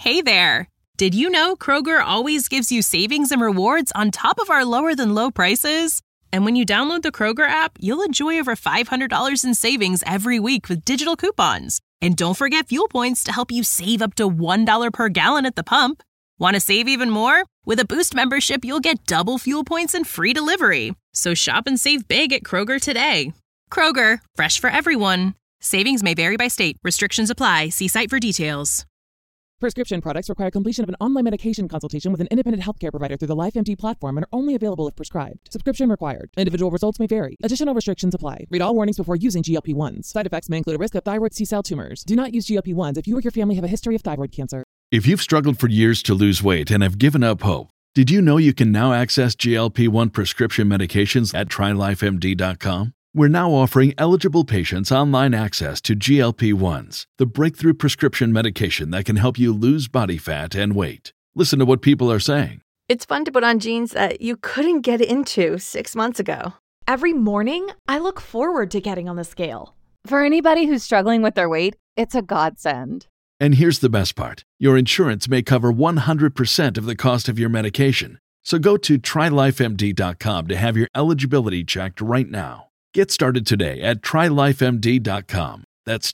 Hey there! Did you know Kroger always gives you savings and rewards on top of our lower-than-low prices? And when you download the Kroger app, you'll enjoy over $500 in savings every week with digital coupons. And don't forget fuel points to help you save up to $1 per gallon at the pump. Want to save even more? With a Boost membership, you'll get double fuel points and free delivery. So shop and save big at Kroger today. Kroger, fresh for everyone. Savings may vary by state. Restrictions apply. See site for details. Prescription products require completion of an online medication consultation with an independent healthcare provider through the LifeMD platform and are only available if prescribed. Subscription required. Individual results may vary. Additional restrictions apply. Read all warnings before using GLP-1s. Side effects may include a risk of thyroid C-cell tumors. Do not use GLP-1s if you or your family have a history of thyroid cancer. If you've struggled for years to lose weight and have given up hope, did you know you can now access GLP-1 prescription medications at TryLifeMD.com? We're now offering eligible patients online access to GLP-1s, the breakthrough prescription medication that can help you lose body fat and weight. Listen to what people are saying. It's fun to put on jeans that you couldn't get into 6 months ago. Every morning, I look forward to getting on the scale. For anybody who's struggling with their weight, it's a godsend. And here's the best part. Your insurance may cover 100% of the cost of your medication. So go to TryLifeMD.com to have your eligibility checked right now. Get started today at TryLifeMD.com. That's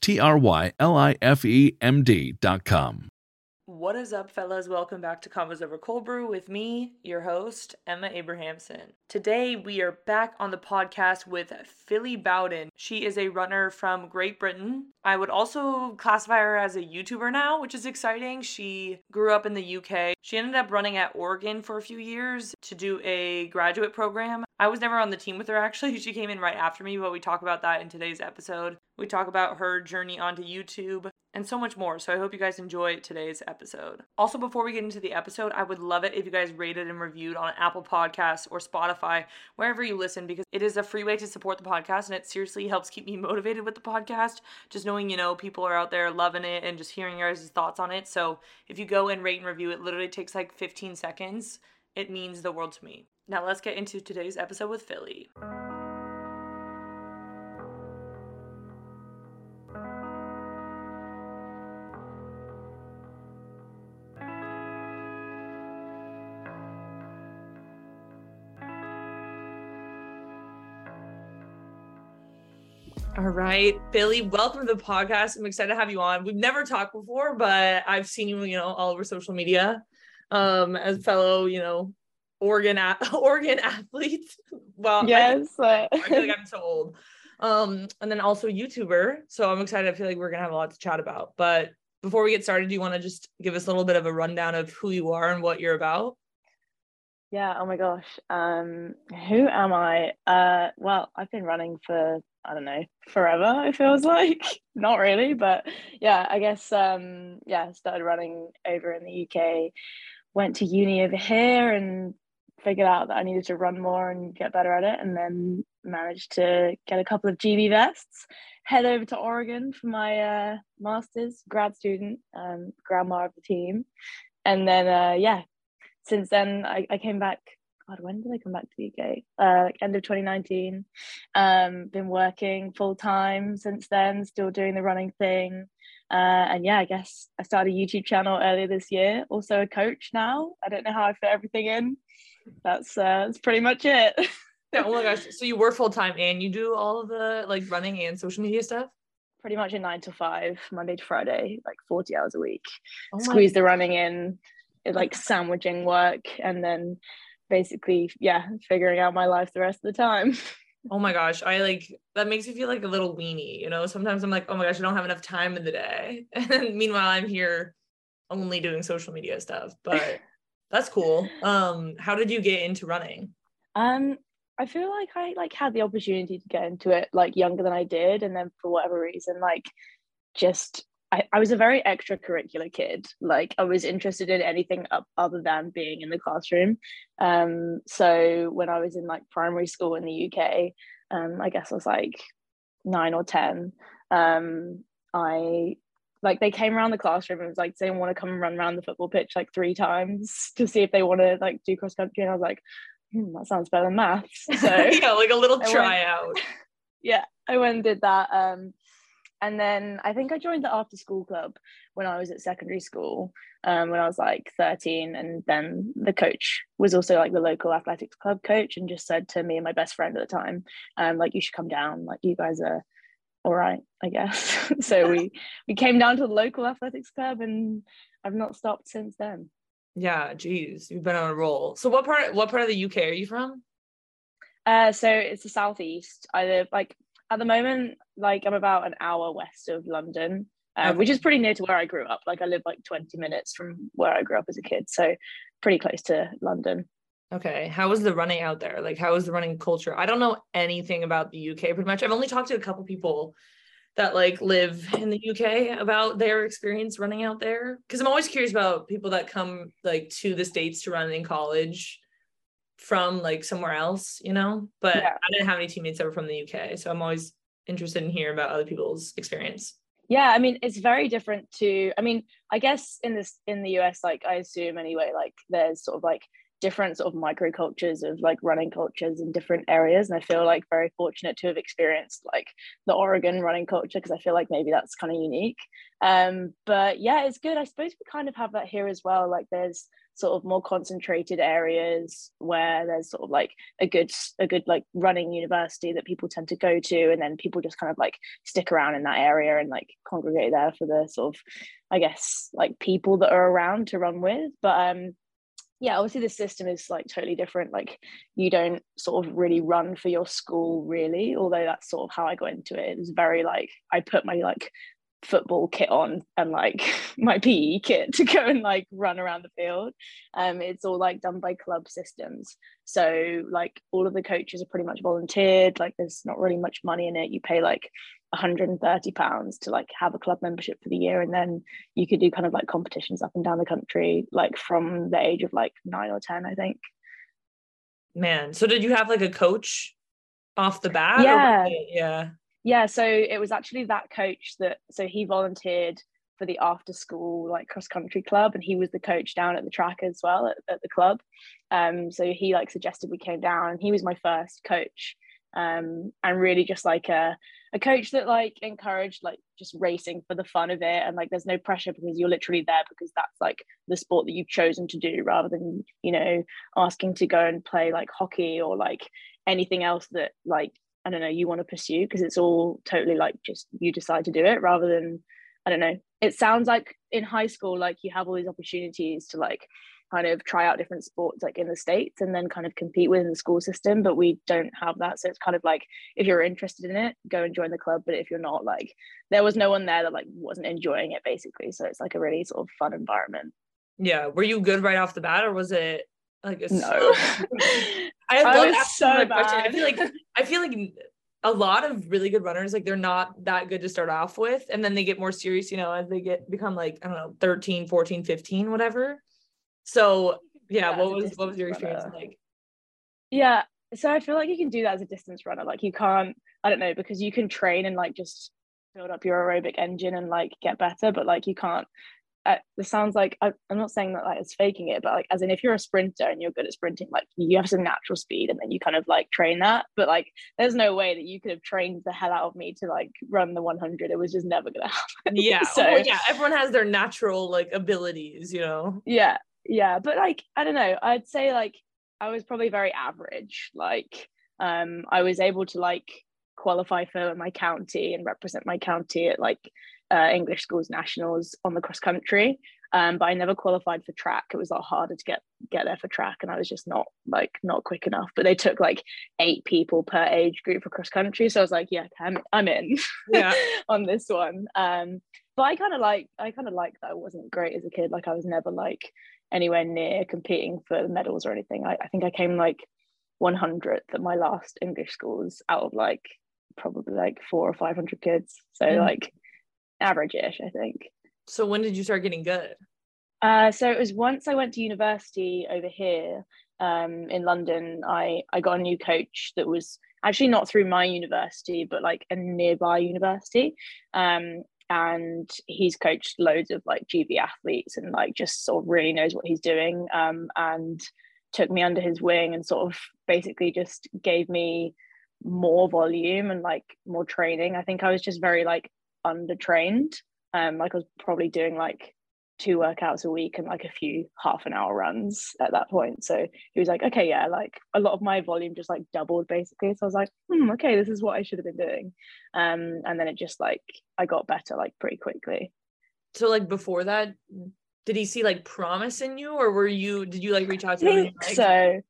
TryLifeMD.com. What is up, fellas? Welcome back to Convos Over Cold Brew with me, your host, Emma Abrahamson. Today, we are back on the podcast with Filly Bowden. She is a runner from Great Britain. I would also classify her as a YouTuber now, which is exciting. She grew up in the UK. She ended up running at Oregon for a few years to do a graduate program. I was never on the team with her, actually. She came in right after me, but we talk about that in today's episode. We talk about her journey onto YouTube and so much more. So I hope you guys enjoy today's episode. Also, before we get into the episode, I would love it if you guys rated and reviewed on Apple Podcasts or Spotify, wherever you listen, because it is a free way to support the podcast and it seriously helps keep me motivated with the podcast. Just knowing, people are out there loving it and just hearing your guys' thoughts on it. So if you go and rate and review, it literally takes like 15 seconds. It means the world to me. Now let's get into today's episode with Filly. All right, Filly, welcome to the podcast. I'm excited to have you on. We've never talked before, but I've seen you, all over social media, as a fellow, Oregon athlete. Well, yes, I feel like I'm so old. And then also YouTuber. So I'm excited. I feel like we're gonna have a lot to chat about. But before we get started, do you want to just give us a little bit of a rundown of who you are and what you're about? Yeah. Oh my gosh. Who am I? Well, I've been running for, I don't know, forever, it feels like. Not really, but yeah, I guess, started running over in the UK, went to uni over here and figured out that I needed to run more and get better at it, and then managed to get a couple of GB vests, head over to Oregon for my master's, grad student, grandma of the team. And then, since then I came back. God, when did I come back to the UK? End of 2019. Been working full time since then, still doing the running thing. I guess I started a YouTube channel earlier this year. Also a coach now. I don't know how I fit everything in. That's pretty much it. Yeah, oh my gosh. So you work full time and you do all of the running and social media stuff? Pretty much a 9 to 5, Monday to Friday, 40 hours a week. Squeeze the running in, sandwiching work, and then basically, figuring out my life the rest of the time. Oh my gosh, that makes me feel like a little weenie, Sometimes I'm like, oh my gosh, I don't have enough time in the day. And meanwhile, I'm here only doing social media stuff, but that's cool. How did you get into running? I feel like I had the opportunity to get into it younger than I did, and then for whatever reason, I was a very extracurricular kid. I was interested in anything other than being in the classroom. So when I was in primary school in the UK, I guess I was 9 or 10. They came around the classroom and was like, "Do they want to come and run around the football pitch 3 times to see if they want to do cross country?" And I was like, that sounds better than maths. So yeah, a little tryout. I went and did that. And then I think I joined the after school club when I was at secondary school, when I was like 13. And then the coach was also like the local athletics club coach, and just said to me and my best friend at the time, like, you should come down, like, you guys are all right, I guess. So we came down to the local athletics club, and I've not stopped since then. Yeah, geez, you've been on a roll. So what part of the UK are you from? So it's the southeast. I live like, at the moment, like, I'm about an hour west of London, Okay. which is pretty near to where I grew up. Like, I live like 20 minutes from where I grew up as a kid, so pretty close to London. Okay. How was the running out there? Like, how was the running culture? I don't know anything about the UK pretty much. I've only talked to a couple people that like live in the UK about their experience running out there. Because I'm always curious about people that come like to the States to run in college from like somewhere else, you know? But Yeah. I didn't have any teammates that were from the UK. So I'm always interested in hearing about other people's experience. Yeah, I mean, it's very different to, I mean, I guess in the US, like, I assume anyway, like, there's sort of like different sort of microcultures of like running cultures in different areas. And I feel like very fortunate to have experienced like the Oregon running culture, because I feel like maybe that's kind of unique. But yeah, it's good. I suppose we kind of have that here as well. Like, there's sort of more concentrated areas where there's sort of like a good like running university that people tend to go to, and then people just kind of like stick around in that area and like congregate there for the sort of, I guess, like people that are around to run with. But yeah, obviously the system is like totally different. Like, you don't sort of really run for your school really, although that's sort of how I got into it. It was very like, I put my like football kit on and like my PE kit to go and like run around the field. It's all like done by club systems, so like all of the coaches are pretty much volunteered. Like, there's not really much money in it. You pay like £130 to like have a club membership for the year, and then you could do kind of like competitions up and down the country, like from the age of like 9 or 10, I think. Man, so did you have like a coach off the bat? Yeah. Yeah, so it was actually that coach so he volunteered for the after school like cross country club, and he was the coach down at the track as well at the club. So he like suggested we came down, and he was my first coach. And really just like a coach that like encouraged like just racing for the fun of it, and like there's no pressure because you're literally there because that's like the sport that you've chosen to do, rather than, you know, asking to go and play like hockey or like anything else that like, I don't know, you want to pursue, because it's all totally like just you decide to do it, rather than, I don't know, it sounds like in high school like you have all these opportunities to like kind of try out different sports like in the States and then kind of compete within the school system, but we don't have that. So it's kind of like, if you're interested in it, go and join the club, but if you're not, like, there was no one there that like wasn't enjoying it basically. So it's like a really sort of fun environment. Yeah, were you good right off the bat, or was it like a no I love was so bad. I feel like a lot of really good runners, like, they're not that good to start off with, and then they get more serious, you know, as they become like, I don't know, 13, 14, 15, whatever. So yeah, what was your experience like? Yeah, so I feel like you can do that as a distance runner. Like, you can't, I don't know, because you can train and like just build up your aerobic engine and like get better, but like you can't, it sounds like, I'm not saying that like it's faking it, but like, as in, if you're a sprinter and you're good at sprinting, like you have some natural speed and then you kind of like train that, but like there's no way that you could have trained the hell out of me to like run the 100. It was just never gonna happen. Yeah. So well, yeah, everyone has their natural like abilities, you know. Yeah, but like, I don't know, I'd say like I was probably very average. Like, I was able to like qualify for my county and represent my county at like English schools nationals on the cross country, but I never qualified for track. It was a lot harder to get there for track, and I was just not quick enough. But they took like 8 people per age group for cross country, so I was like, yeah, I'm in. Yeah. On this one. But I kind of like that I wasn't great as a kid. Like, I was never like anywhere near competing for medals or anything. I think I came like 100th at my last English schools out of like probably like 400 or 500 kids, so like average-ish, I think. So when did you start getting good? So it was once I went to university over here in London. I got a new coach that was actually not through my university, but like a nearby university, and he's coached loads of like GB athletes and like just sort of really knows what he's doing, and took me under his wing and sort of basically just gave me more volume and like more training. I think I was just very like undertrained. Like I was probably doing like 2 workouts a week and like a few half an hour runs at that point. So he was like, okay, yeah, like a lot of my volume just like doubled basically. So I was like, okay, this is what I should have been doing. And then it just like I got better like pretty quickly. So like before that, did he see like promise in you, or did you like reach out to I him? think so.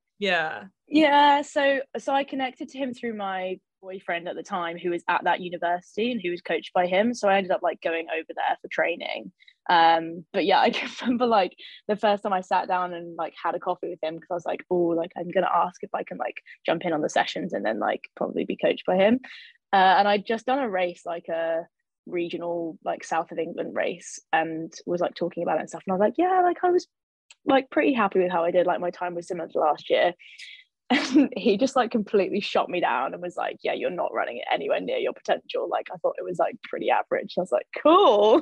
Yeah. So I connected to him through my boyfriend at the time, who was at that university and who was coached by him. So I ended up like going over there for training. But yeah, I can remember like the first time I sat down and like had a coffee with him, because I was like, oh, like I'm gonna ask if I can like jump in on the sessions and then like probably be coached by him. And I'd just done a race, like a regional like south of England race, and was like talking about it and stuff. And I was like, yeah, like I was like pretty happy with how I did. Like my time was similar to last year. And he just like completely shot me down and was like, yeah, you're not running it anywhere near your potential. Like I thought it was like pretty average. I was like, cool.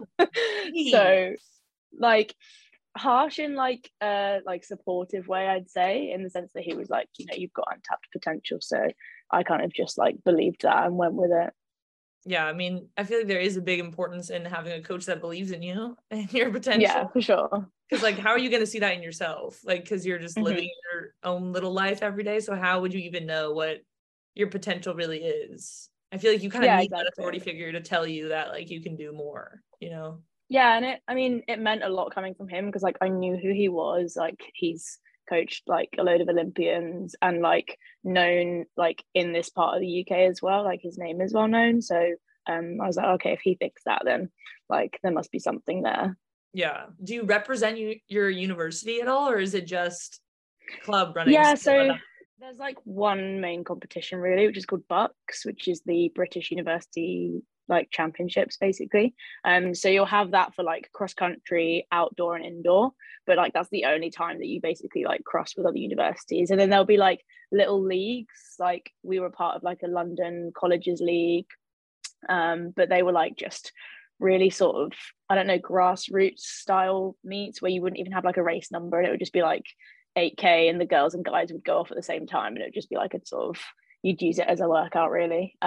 So like harsh in like supportive way, I'd say, in the sense that he was like, you know, you've got untapped potential. So I kind of just like believed that and went with it. Yeah, I mean, I feel like there is a big importance in having a coach that believes in you and your potential. Yeah, for sure. Because like, how are you going to see that in yourself? Like, because you're just living your own little life every day. So how would you even know what your potential really is? I feel like you kind of need that authority figure to tell you that like you can do more, you know? Yeah, and it meant a lot coming from him, because like I knew who he was. Like he's coached like a load of Olympians and like known like in this part of the UK as well. Like his name is well known. So I was like, okay, if he thinks that, then like there must be something there. Yeah. Do you represent your university at all, or is it just club running? Yeah, so there's like one main competition really, which is called BUCS, which is the British University like championships basically. So you'll have that for like cross country, outdoor and indoor, but like that's the only time that you basically like cross with other universities. And then there'll be like little leagues, like we were part of like a London colleges league, but they were like just really sort of, I don't know, grassroots style meets where you wouldn't even have like a race number, and it would just be like 8K and the girls and guys would go off at the same time, and it would just be like a sort of, you'd use it as a workout really.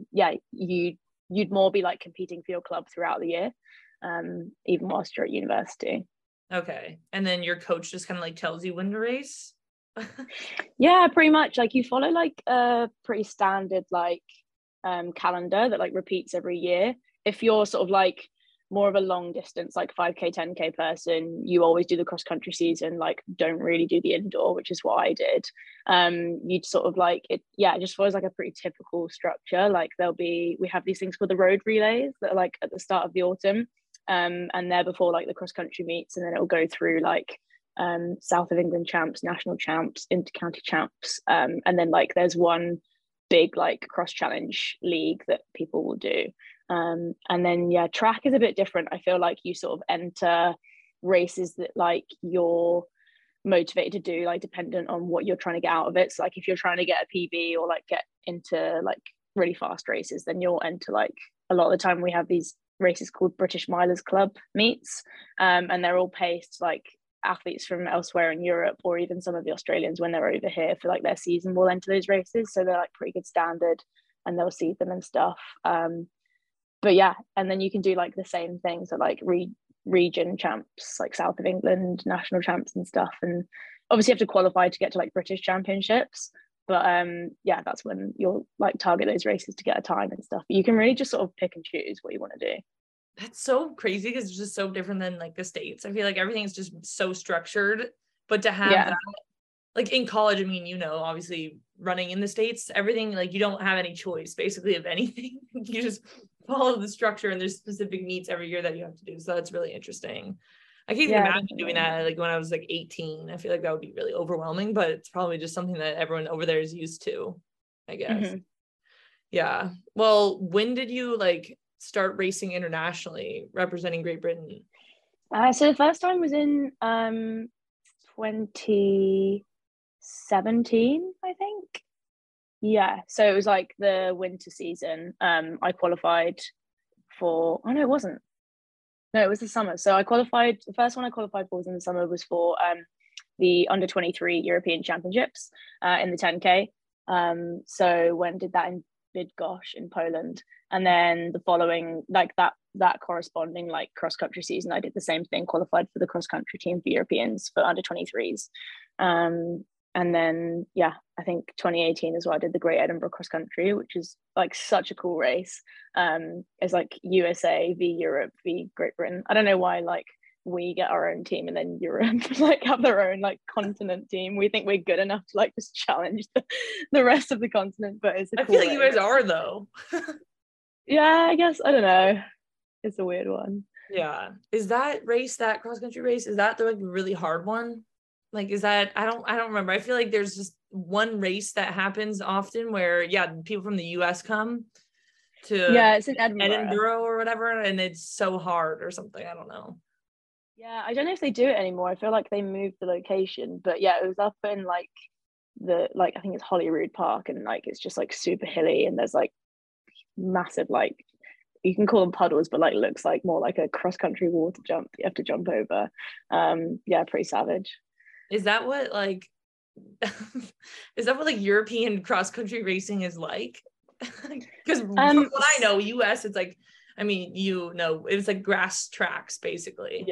You'd more be like competing for your club throughout the year, even whilst you're at university. Okay. And then your coach just kind of like tells you when to race? Yeah, pretty much. Like you follow like a pretty standard like calendar that like repeats every year. If you're sort of like more of a long distance, like 5K, 10K person, you always do the cross country season, like don't really do the indoor, which is what I did. You'd sort of like it, yeah, it just follows like a pretty typical structure. Like we have these things called the road relays that are like at the start of the autumn, and they're before like the cross country meets, and then it'll go through like South of England champs, national champs, inter-county champs, and then like there's one big like cross challenge league that people will do. And then yeah, track is a bit different. I feel like you sort of enter races that like you're motivated to do, like dependent on what you're trying to get out of it. So like if you're trying to get a PB or like get into like really fast races, then you'll enter like, a lot of the time we have these races called British Milers Club meets, and they're all paced like athletes from elsewhere in Europe, or even some of the Australians when they're over here for like their season will enter those races, so they're like pretty good standard and they'll see them and stuff. But yeah, and then you can do like the same things, so like region champs, like South of England, national champs and stuff, and obviously you have to qualify to get to like British championships. But yeah, that's when you'll like target those races to get a time and stuff. But you can really just sort of pick and choose what you want to do. That's so crazy because it's just so different than like the States. I feel like everything's just so structured, but to have that, like in college, I mean, you know, obviously running in the States, everything, like you don't have any choice basically of anything. You just follow the structure, and there's specific meets every year that you have to do. So that's really interesting. I can't even imagine doing that like when I was like 18. I feel like that would be really overwhelming, but it's probably just something that everyone over there is used to, I guess. Yeah. Well, when did you like start racing internationally, representing Great Britain? So the first time was in 2017, I think. Yeah, so it was like the winter season. I qualified for, oh no, it wasn't. No, it was the summer. So I qualified, the first one I qualified for was in the summer, was for the under 23 European Championships in the 10K. So when did that in Bydgoszcz in Poland. And then the following, like that corresponding like cross country season, I did the same thing, qualified for the cross country team for Europeans for under 23s. And then I think 2018 as well, I did the Great Edinburgh Cross Country, which is like such a cool race. It's like USA v Europe v Great Britain. I don't know why like we get our own team and then Europe like have their own like continent team. We think we're good enough to like just challenge the rest of the continent, but it's I feel like you guys are though. Yeah, I guess, I don't know. It's a weird one. Yeah. Is that race, that cross country race, is that the like really hard one? Like, is that, I don't remember. I feel like there's just one race that happens often where, people from the US come to it's in Edinburgh or whatever, and it's so hard or something. I don't know. Yeah, I don't know if they do it anymore. I feel like they moved the location, but it was up in like I think it's Holyrood Park, and like it's just like super hilly, and there's like massive, like you can call them puddles, but like looks like more like a cross country water jump you have to jump over. Pretty savage. Is that what like European cross country racing is like? Because from what I know, US, it's like, I mean, it's like grass tracks basically.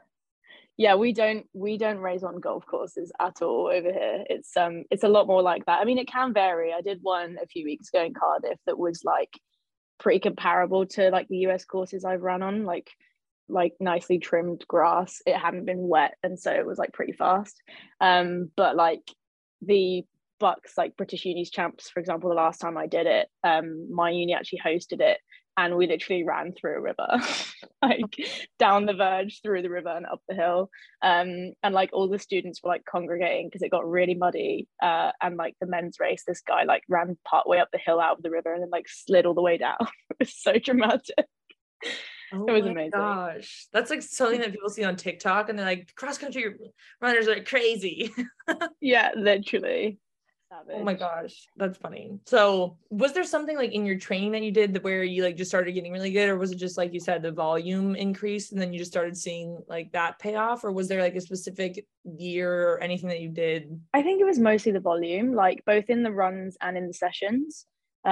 We don't race on golf courses at all over here. It's a lot more like that. I mean, it can vary. I did one a few weeks ago in Cardiff that was like pretty comparable to like the US courses I've run on, like nicely trimmed grass. It hadn't been wet, and so it was like pretty fast. But like the Bucks, like British Unis Champs, for example, the last time I did it, my uni actually hosted it, and we literally ran through a river, like down the verge, through the river and up the hill. And like all the students were like congregating because it got really muddy. And like the men's race, this guy like ran part way up the hill out of the river and then like slid all the way down. It was so dramatic. Oh, it was amazing. Gosh, that's like something that people see on TikTok, and they're like, cross country runners are crazy. Yeah, literally. Savage. Oh my gosh, that's funny. So was there something like in your training that you did where you like just started getting really good, or was it just like you said, the volume increased and then you just started seeing like that pay off, or was there like a specific year or anything that you did? I think it was mostly the volume, like both in the runs and in the sessions.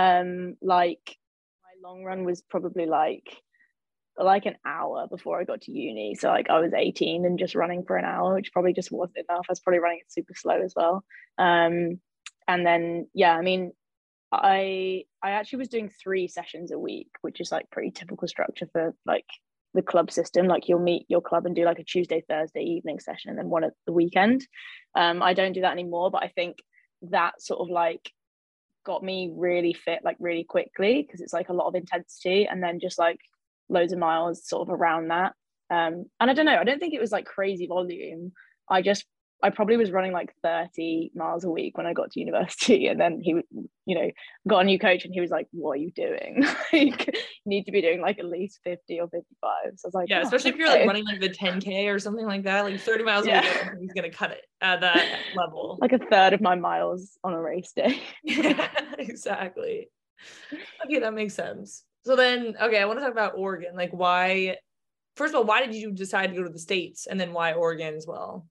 Like my long run was probably like an hour before I got to uni, so like I was 18 and just running for an hour, which probably just wasn't enough. I was probably running it super slow as well. And then I mean, I actually was doing 3 sessions a week, which is like pretty typical structure for like the club system. Like you'll meet your club and do like a Tuesday, Thursday evening session and then one at the weekend. I don't do that anymore, but I think that sort of like got me really fit like really quickly, because it's like a lot of intensity and then just like loads of miles sort of around that. And I don't know, I don't think it was like crazy volume. I probably was running like 30 miles a week when I got to university, and then he, got a new coach and he was like, what are you doing? Like, you need to be doing like at least 50 or 55. So I was like, especially if you're like running like the 10K or something like that, like 30 miles a week, he's gonna cut it at that level. Like a third of my miles on a race day. Yeah, exactly. Okay, that makes sense. So then, I want to talk about Oregon. Like, first of all, why did you decide to go to the States, and then why Oregon as well?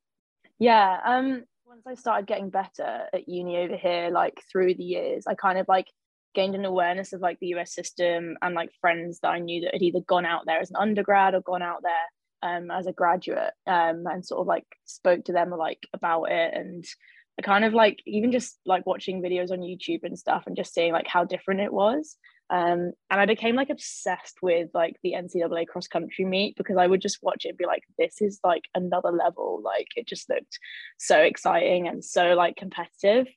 Once I started getting better at uni over here, like through the years, I kind of like gained an awareness of like the US system, and like friends that I knew that had either gone out there as an undergrad or gone out there as a graduate, and sort of like spoke to them like about it. And I kind of like even just like watching videos on YouTube and stuff and just seeing like how different it was. And I became like obsessed with like the NCAA cross country meet, because I would just watch it and be like, this is like another level. Like it just looked so exciting and so like competitive.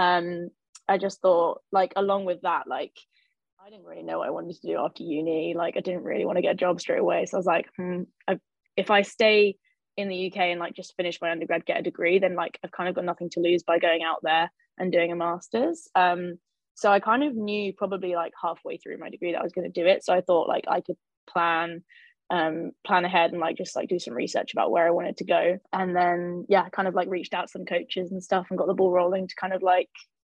I just thought, like, along with that, like I didn't really know what I wanted to do after uni. Like I didn't really want to get a job straight away, so I was like, if I stay in the UK and like just finish my undergrad, get a degree, then like I've kind of got nothing to lose by going out there and doing a master's. So I kind of knew probably like halfway through my degree that I was going to do it. So I thought like I could plan ahead and like just like do some research about where I wanted to go. And then I kind of like reached out to some coaches and stuff and got the ball rolling to kind of like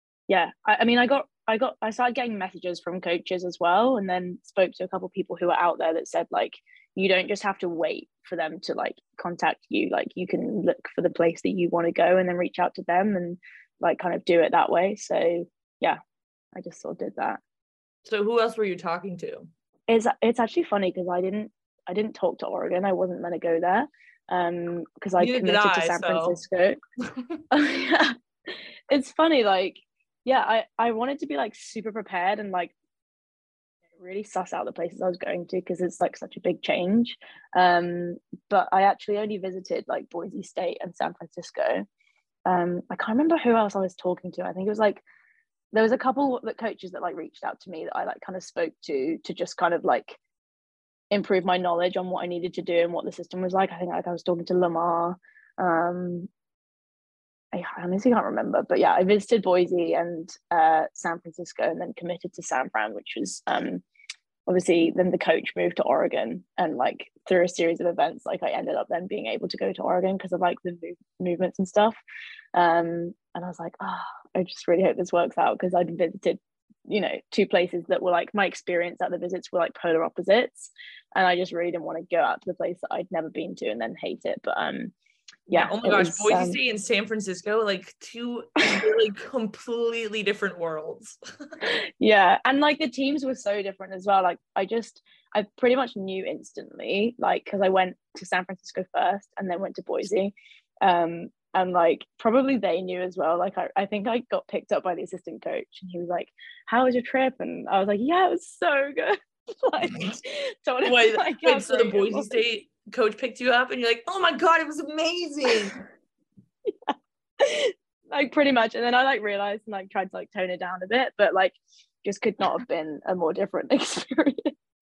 I started getting messages from coaches as well, and then spoke to a couple of people who were out there that said like, you don't just have to wait for them to like contact you, like you can look for the place that you want to go and then reach out to them and like kind of do it that way. So I just sort of did that. So who else were you talking to? It's actually funny because I didn't talk to Oregon. I wasn't meant to go there because I committed to San Francisco. Yeah. It's funny, like, yeah, I wanted to be like super prepared and like really suss out the places I was going to because it's like such a big change. But I actually only visited like Boise State and San Francisco. I can't remember who else I was talking to. I think it was like there was a couple that coaches that like reached out to me that I like kind of spoke to just kind of like improve my knowledge on what I needed to do and what the system was like. I think like I was talking to Lamar. I honestly can't remember, but yeah, I visited Boise and San Francisco, and then committed to San Fran, which was obviously then the coach moved to Oregon, and like through a series of events, like I ended up then being able to go to Oregon because of like the movements and stuff. And I was like, I just really hope this works out because I'd visited, you know, two places that were like my experience at the visits were like polar opposites, and I just really didn't want to go out to the place that I'd never been to and then hate it. But yeah. Oh my gosh, Boise State and San Francisco, like two really completely different worlds. Yeah, and like the teams were so different as well. Like I pretty much knew instantly, like because I went to San Francisco first and then went to Boise. And like probably they knew as well. Like I think I got picked up by the assistant coach and he was like, "How was your trip?" And I was like, "Yeah, it was so good." Like, wait, so the Boise State coach picked you up and you're like, "Oh my god, it was amazing." Yeah. Like pretty much. And then I like realized and like tried to like tone it down a bit, but like just could not have been a more different experience.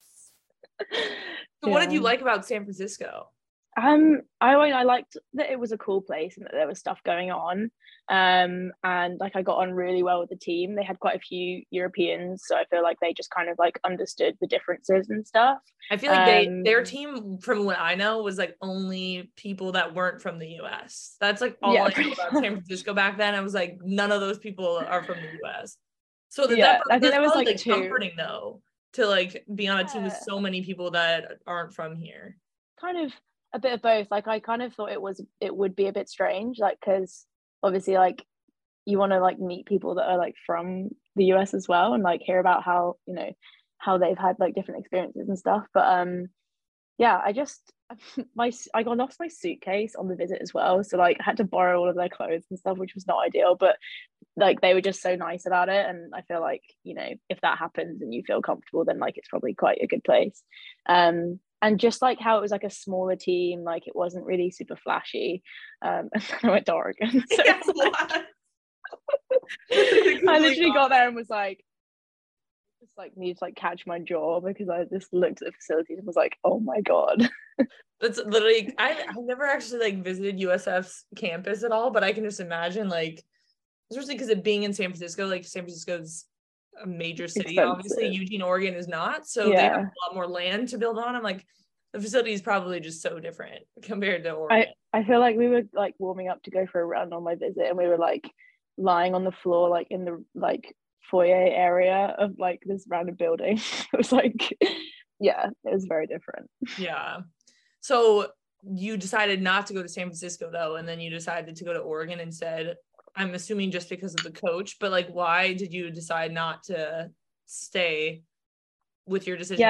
So what did you like about San Francisco? I liked that it was a cool place and that there was stuff going on. And like I got on really well with the team. They had quite a few Europeans, so I feel like they just kind of like understood the differences and stuff. I feel like their team, from what I know, was like only people that weren't from the US. That's like all I know about San Francisco back then. I was like, none of those people are from the US. So I think that was like comforting though, to like be on a team with so many people that aren't from here. Kind of a bit of both. Like I kind of thought it would be a bit strange, like because obviously like you want to like meet people that are like from the US as well and like hear about how, you know, how they've had like different experiences and stuff. But yeah, I lost my suitcase on the visit as well, so like I had to borrow all of their clothes and stuff, which was not ideal, but like they were just so nice about it. And I feel like, you know, if that happens and you feel comfortable, then like it's probably quite a good place. And just like how it was like a smaller team, like it wasn't really super flashy. And then I went to Oregon. So yeah, I literally got there and was like, just like need to like catch my jaw because I just looked at the facilities and was like, oh my god. That's literally I've never actually like visited USF's campus at all, but I can just imagine, like, especially because of being in San Francisco, like San Francisco's a major city. Expensive. Obviously Eugene, Oregon is not, so they have a lot more land to build on. I'm like, the facility is probably just so different compared to Oregon. I feel like we were like warming up to go for a run on my visit, and we were like lying on the floor like in the like foyer area of like this random building. It was like, yeah, it was very different. Yeah. So you decided not to go to San Francisco though, and then you decided to go to Oregon instead. I'm assuming just because of the coach, but like, why did you decide not to stay with your decision?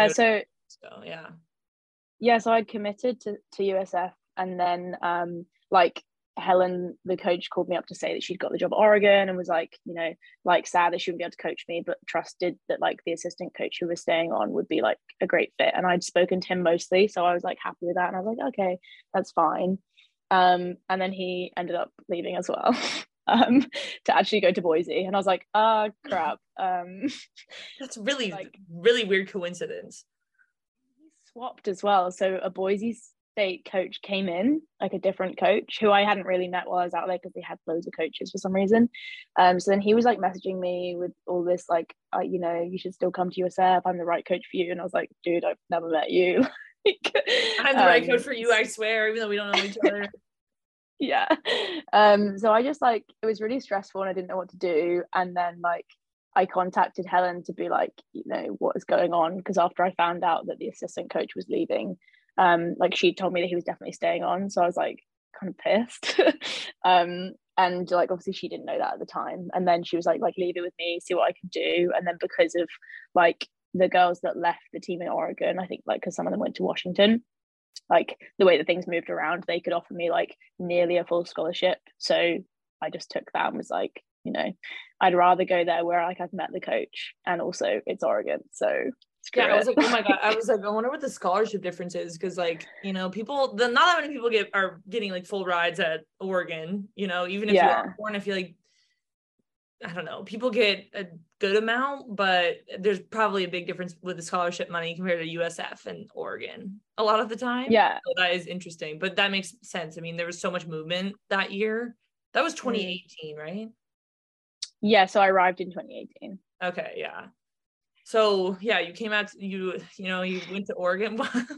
So I'd committed to USF, and then like Helen, the coach, called me up to say that she'd got the job at Oregon and was like, you know, like sad that she wouldn't be able to coach me, but trusted that like the assistant coach who was staying on would be like a great fit. And I'd spoken to him mostly, so I was like happy with that, and I was like, okay, that's fine. And then he ended up leaving as well. To actually go to Boise, and I was like, crap. That's really like really weird coincidence. He swapped as well, so a Boise State coach came in, like a different coach who I hadn't really met while I was out there because they had loads of coaches for some reason. So then he was like messaging me with all this like, you know, you should still come to USF, I'm the right coach for you. And I was like, dude, I've never met you. I'm the right coach for you, I swear, even though we don't know each other. Yeah. So I just like, it was really stressful and I didn't know what to do. And then like I contacted Helen to be like, you know, what is going on, because after I found out that the assistant coach was leaving, like she told me that he was definitely staying on, so I was like kind of pissed. And And like obviously she didn't know that at the time, and then she was like leave it with me, see what I can do. And then because of like the girls that left the team in Oregon, I think like because some of them went to Washington, like the way that things moved around, they could offer me like nearly a full scholarship. So I just took that and was like, you know, I'd rather go there where like I've met the coach, and also it's Oregon, so screw it. I was like, oh my god, I was like, I wonder what the scholarship difference is, because like, you know, not that many people are getting like full rides at Oregon, you know, even if you are born. I feel like, I don't know, people get a good amount, but there's probably a big difference with the scholarship money compared to USF and Oregon a lot of the time. Yeah, so that is interesting, but that makes sense. I mean, there was so much movement that year. That was 2018, right? Yeah, so I arrived in 2018. Okay, yeah. So yeah, you came out, you went to Oregon.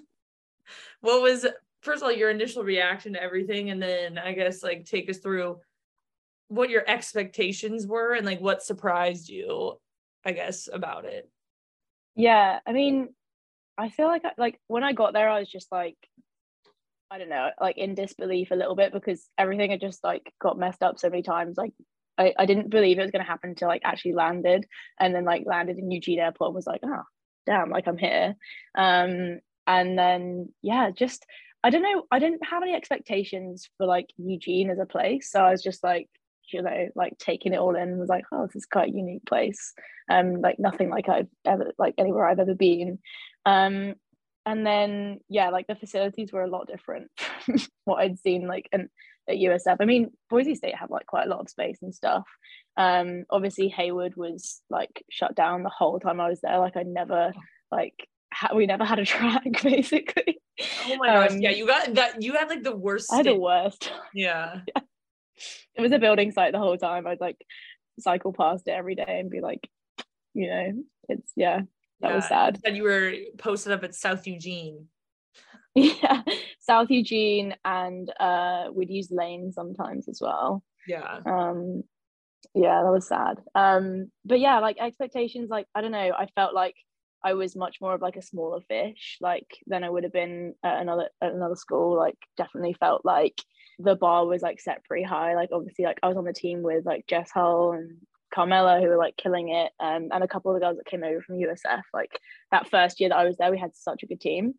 What was, first of all, your initial reaction to everything? And then I guess like take us through what your expectations were and like what surprised you, I guess, about it. Yeah, I mean, I feel like when I got there, I was just like, I don't know, like in disbelief a little bit, because everything had just like got messed up so many times. Like I didn't believe it was going to happen until like actually landed, and then like landed in Eugene Airport and was like, oh damn, like I'm here. And then yeah, just I don't know, I didn't have any expectations for like Eugene as a place, so I was just like, you know, like taking it all in, was like, oh, this is quite a unique place, like nothing like I've ever, like anywhere I've ever been. And then yeah, like the facilities were a lot different from what I'd seen like at USF. I mean, Boise State had like quite a lot of space and stuff. Obviously Hayward was like shut down the whole time I was there. Like I never like we never had a track basically. Oh my gosh, yeah, you got that. You had like the worst. I had the worst. Yeah. It was a building site the whole time. I'd like cycle past it every day and be like, you know, it's that was sad. You said you were posted up at South Eugene. Yeah, South Eugene, and we'd use Lane sometimes as well. Yeah. Yeah, that was sad. But yeah, like expectations, like I don't know, I felt like I was much more of like a smaller fish like than I would have been at another school. Like definitely felt like the bar was like set pretty high. Like obviously like I was on the team with like Jess Hull and Carmela, who were like killing it, and a couple of the girls that came over from USF. Like that first year that I was there, we had such a good team.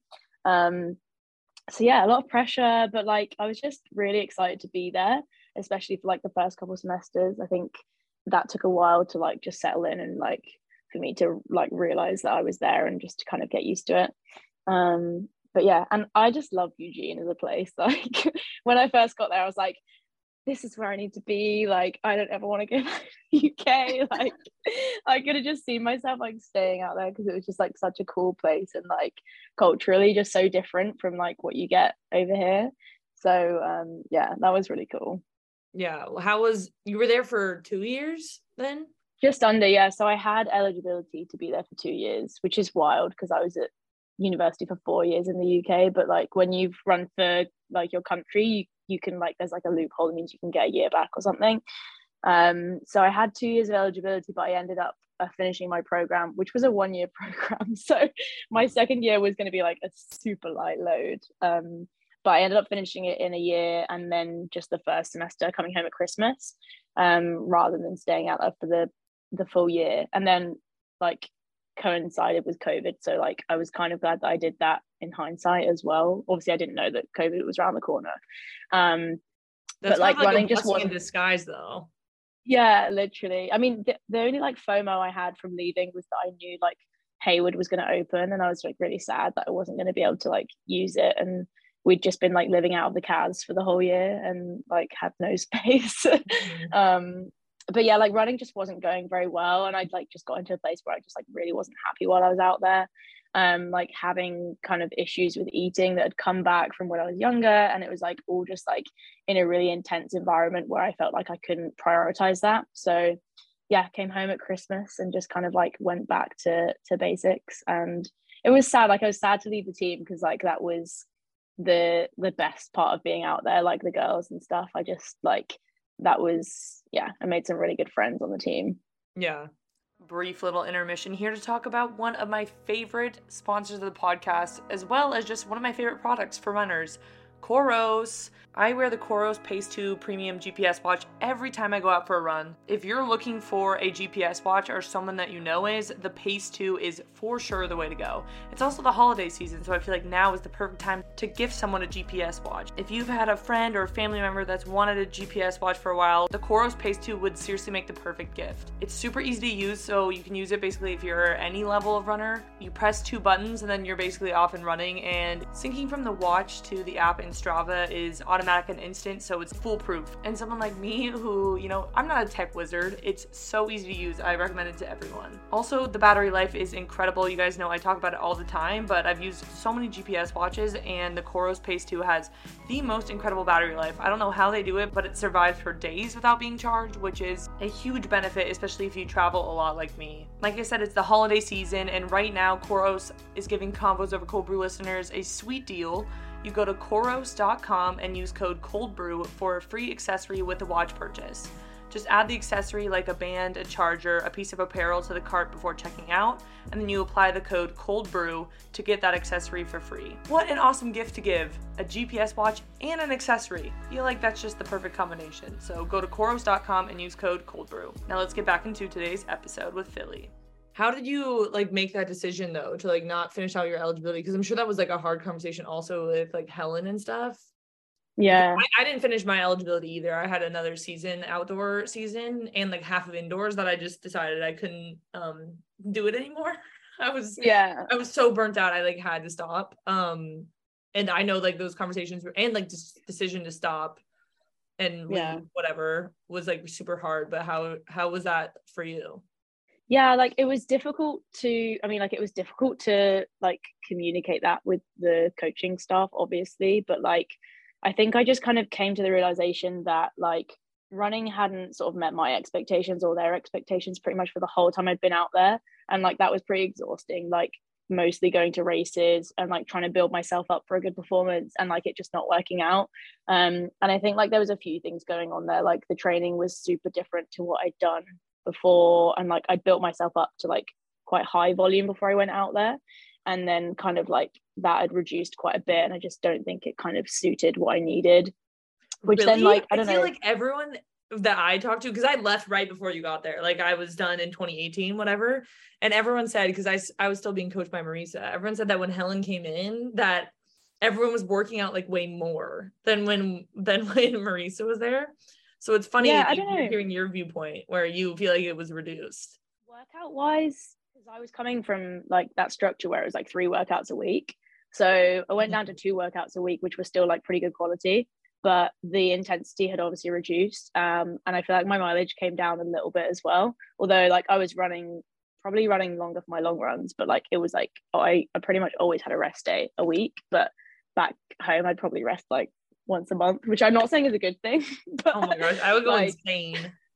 So yeah, a lot of pressure, but like I was just really excited to be there, especially for like the first couple of semesters. I think that took a while to like just settle in, and like for me to like realize that I was there and just to kind of get used to it. But yeah, and I just love Eugene as a place. Like when I first got there, I was like, this is where I need to be. Like I don't ever want to go back to the UK. Like I could have just seen myself like staying out there, because it was just like such a cool place, and like culturally just so different from like what you get over here. So yeah, that was really cool. Yeah. Well, you were there for 2 years then? Just under, yeah. So I had eligibility to be there for 2 years, which is wild because I was at university for 4 years in the UK. But like when you've run for like your country, you can like, there's like a loophole that means you can get a year back or something. So I had 2 years of eligibility, but I ended up finishing my program, which was a 1 year program. So my second year was going to be like a super light load. But I ended up finishing it in a year, and then just the first semester coming home at Christmas, rather than staying out there for the full year. And then like coincided with COVID, so like I was kind of glad that I did that in hindsight as well. Obviously I didn't know that COVID was around the corner. That's but like running just wasn't in disguise though. Yeah, literally. I mean, the only like FOMO I had from leaving was that I knew like Hayward was going to open, and I was like really sad that I wasn't going to be able to like use it, and we'd just been like living out of the CAS for the whole year and like had no space. But yeah, like running just wasn't going very well, and I'd like just got into a place where I just like really wasn't happy while I was out there. Like having kind of issues with eating that had come back from when I was younger, and it was like all just like in a really intense environment where I felt like I couldn't prioritize that. So yeah, came home at Christmas and just kind of like went back to basics, and it was sad. Like I was sad to leave the team, because like that was the best part of being out there, like the girls and stuff. I just like that was, yeah, I made some really good friends on the team. Yeah. Brief little intermission here to talk about one of my favorite sponsors of the podcast, as well as just one of my favorite products for runners, Coros. I wear the Coros Pace 2 Premium GPS watch every time I go out for a run. If you're looking for a GPS watch or someone that you know is, the Pace 2 is for sure the way to go. It's also the holiday season, so I feel like now is the perfect time to gift someone a GPS watch. If you've had a friend or a family member that's wanted a GPS watch for a while, the Coros Pace 2 would seriously make the perfect gift. It's super easy to use, so you can use it basically if you're any level of runner. You press 2 buttons and then you're basically off and running, and syncing from the watch to the app in Strava is automatic and instant, so it's foolproof. And someone like me who, I'm not a tech wizard, it's so easy to use. I recommend it to everyone. Also, the battery life is incredible. You guys know I talk about it all the time, but I've used so many GPS watches, and the Coros Pace 2 has the most incredible battery life. I don't know how they do it, but it survives for days without being charged, which is a huge benefit, especially if you travel a lot like me. Like I said, it's the holiday season, and right now Coros is giving Convos Over Cold Brew listeners a sweet deal. You go to Coros.com and use code COLDBREW for a free accessory with the watch purchase. Just add the accessory like a band, a charger, a piece of apparel to the cart before checking out, and then you apply the code COLDBREW to get that accessory for free. What an awesome gift to give! A GPS watch and an accessory. I feel like that's just the perfect combination. So go to Coros.com and use code COLDBREW. Now let's get back into today's episode with Philly. How did you make that decision though to not finish out your eligibility? Because I'm sure that was a hard conversation also with Helen and stuff. Yeah. I didn't finish my eligibility either. I had another outdoor season and half of indoors that I just decided I couldn't do it anymore. I was so burnt out. I had to stop. And I know those conversations were, and decision to stop and leave, whatever, was super hard. But how was that for you? Yeah, it was difficult to communicate that with the coaching staff, obviously, but I think I just kind of came to the realization that running hadn't sort of met my expectations or their expectations pretty much for the whole time I'd been out there, and that was pretty exhausting, mostly going to races and trying to build myself up for a good performance and it just not working out. And I think there was a few things going on there. The training was super different to what I'd done before, and I built myself up to quite high volume before I went out there, and then kind of that had reduced quite a bit, and I just don't think it kind of suited what I needed, which really? Then I feel everyone that I talked to, because I left right before you got there, I was done in 2018 whatever, and everyone said, because I was still being coached by Marisa, everyone said that when Helen came in that everyone was working out way more than when Marisa was there. So it's funny hearing your viewpoint where you feel it was reduced. Workout wise, because I was coming from that structure where it was 3 workouts a week. So I went down to 2 workouts a week, which was still pretty good quality, but the intensity had obviously reduced. And I feel my mileage came down a little bit as well. Although I was probably running longer for my long runs, but it was I pretty much always had a rest day a week, but back home I'd probably rest once a month, which I'm not saying is a good thing, but oh my gosh, I would go insane.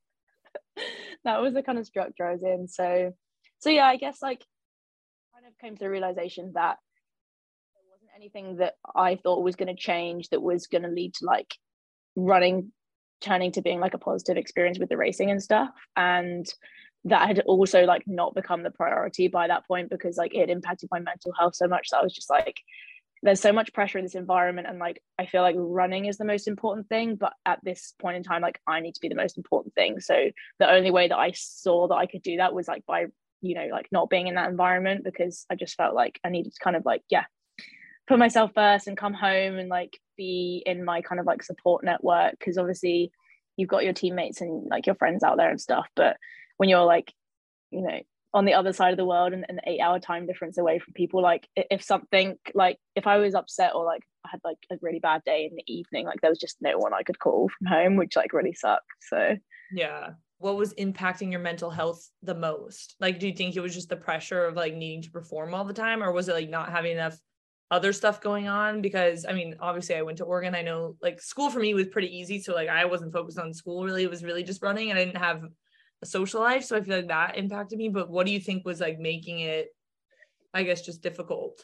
That was the kind of structure I was in. So yeah, I guess kind of came to the realization that there wasn't anything that I thought was going to change that was going to lead to running turning to being a positive experience with the racing and stuff, and that had also not become the priority by that point, because it had impacted my mental health so much that I was just there's so much pressure in this environment, and I feel running is the most important thing, but at this point in time I need to be the most important thing. So the only way that I saw that I could do that was by not being in that environment, because I just felt I needed to kind of put myself first and come home and be in my kind of support network, because obviously you've got your teammates and your friends out there and stuff, but when you're on the other side of the world and an 8-hour time difference away from people, if something if I was upset or I had a really bad day in the evening, there was just no one I could call from home, which really sucked. So yeah, what was impacting your mental health the most? Do you think it was just the pressure of needing to perform all the time, or was it not having enough other stuff going on? Because I mean, obviously I went to Oregon, I know school for me was pretty easy, so I wasn't focused on school really, it was really just running, and I didn't have a social life, so I feel that impacted me. But what do you think was making it, I guess, just difficult?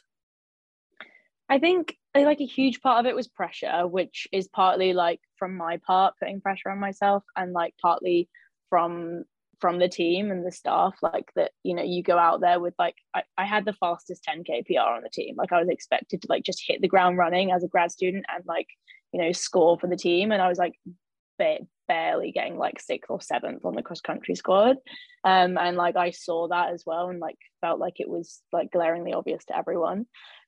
I think a huge part of it was pressure, which is partly from my part putting pressure on myself, and partly from from the team and the staff, like that, you know, you go out there with like, I had the fastest 10K PR on the team. Like I was expected to like just hit the ground running as a grad student and like, you know, score for the team. And I was like barely getting like 6th or 7th on the cross country squad. And like I saw that as well and like felt like it was like glaringly obvious to everyone.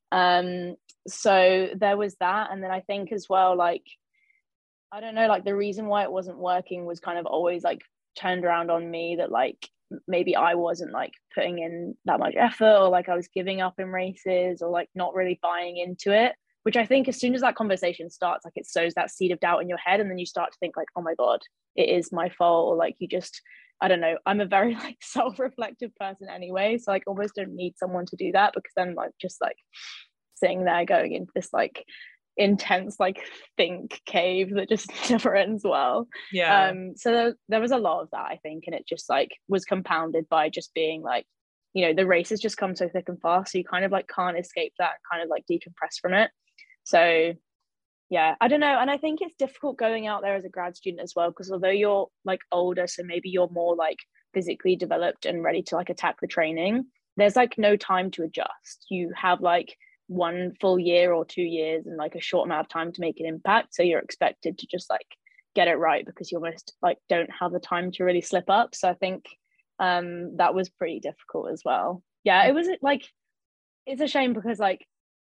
So there was that. And then I think as well, like, I don't know, like the reason why it wasn't working was kind of always like turned around on me, that like maybe I wasn't like putting in that much effort, or like I was giving up in races, or like not really buying into it, which I think as soon as that conversation starts, like it sows that seed of doubt in your head, and then you start to think like, oh my god, it is my fault, or like you just, I don't know, I'm a very like self-reflective person anyway, so like almost don't need someone to do that, because then like just like sitting there going into this like intense like think cave that just never ends well. So there was a lot of that, I think, and it just like was compounded by just being like, you know, the races just come so thick and fast, so you kind of like can't escape that and kind of like decompress from it. So yeah, I don't know, and I think it's difficult going out there as a grad student as well, because although you're like older, so maybe you're more like physically developed and ready to like attack the training, there's like no time to adjust. You have like 1 full year or 2 years and like a short amount of time to make an impact, so you're expected to just like get it right, because you almost like don't have the time to really slip up. So I think that was pretty difficult as well. Yeah, it was like, it's a shame, because like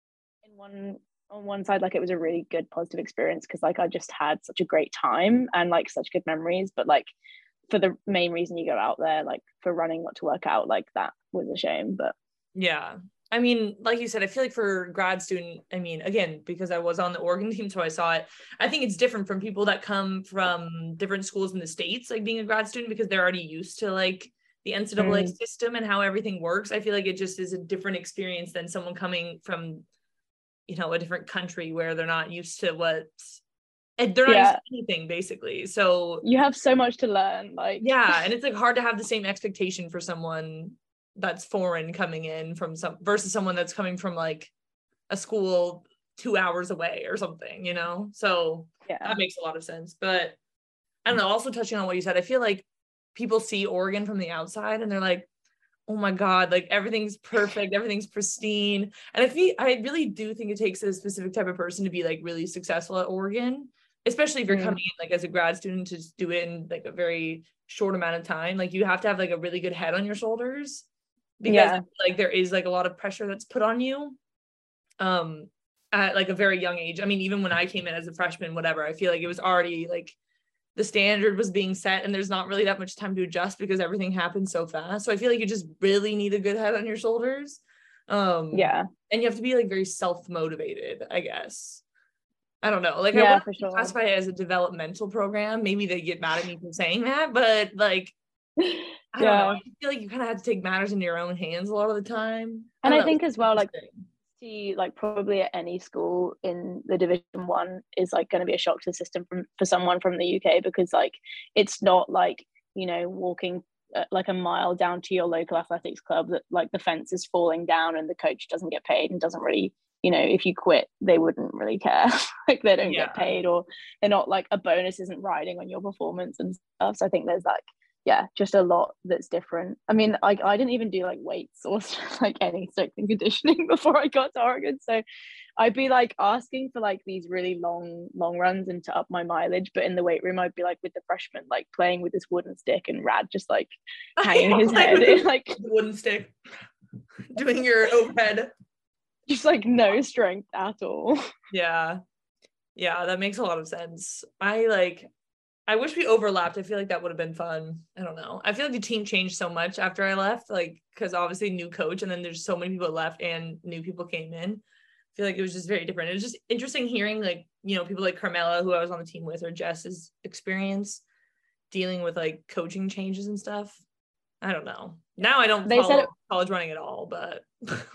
on one side, like it was a really good positive experience, because like I just had such a great time and like such good memories, but like for the main reason you go out there, like for running, not to work out, like that was a shame. But yeah, I mean, like you said, I feel like for grad student, I mean, again, because I was on the Oregon team, so I saw it, I think it's different from people that come from different schools in the States, like being a grad student, because they're already used to like the NCAA system and how everything works. I feel like it just is a different experience than someone coming from, you know, a different country where they're not used to they're not used to anything, basically. So you have so much to learn, like, yeah, and it's like hard to have the same expectation for someone that's foreign coming in from versus someone that's coming from like a school 2 hours away or something, you know? So yeah, that makes a lot of sense. But I don't know, also touching on what you said, I feel like people see Oregon from the outside and they're like, oh my God, like everything's perfect, everything's pristine. And I really do think it takes a specific type of person to be like really successful at Oregon, especially if you're coming in like as a grad student to do it in like a very short amount of time. Like you have to have like a really good head on your shoulders, because like there is like a lot of pressure that's put on you at like a very young age. I mean, even when I came in as a freshman, whatever, I feel like it was already like the standard was being set and there's not really that much time to adjust because everything happens so fast. So I feel like you just really need a good head on your shoulders. And you have to be like very self-motivated, I guess. I don't know. Like I wouldn't classify it as a developmental program. Maybe they get mad at me for saying that, but like I don't know. I feel like you kind of have to take matters into your own hands a lot of the time. And I think as well, like see, like probably at any school in the Division 1 is like going to be a shock to the system for someone from the UK, because like it's not like, you know, walking like a mile down to your local athletics club that like the fence is falling down and the coach doesn't get paid and doesn't really, you know, if you quit they wouldn't really care. Like they don't get paid, or they're not like a bonus isn't riding on your performance and stuff. So I think there's like just a lot that's different. I mean, I didn't even do like weights or like any strength and conditioning before I got to Oregon, so I'd be like asking for like these really long runs and to up my mileage, but in the weight room I'd be like with the freshmen like playing with this wooden stick and Rad just like hanging his head in like the wooden stick doing your overhead, just like no strength at all. Yeah, that makes a lot of sense. I wish we overlapped. I feel like that would have been fun. I don't know. I feel like the team changed so much after I left, like, because obviously new coach, and then there's so many people left and new people came in. I feel like it was just very different. It was just interesting hearing, like, you know, people like Carmela, who I was on the team with, or Jess's experience dealing with like coaching changes and stuff. I don't know. Now I don't follow college running at all, but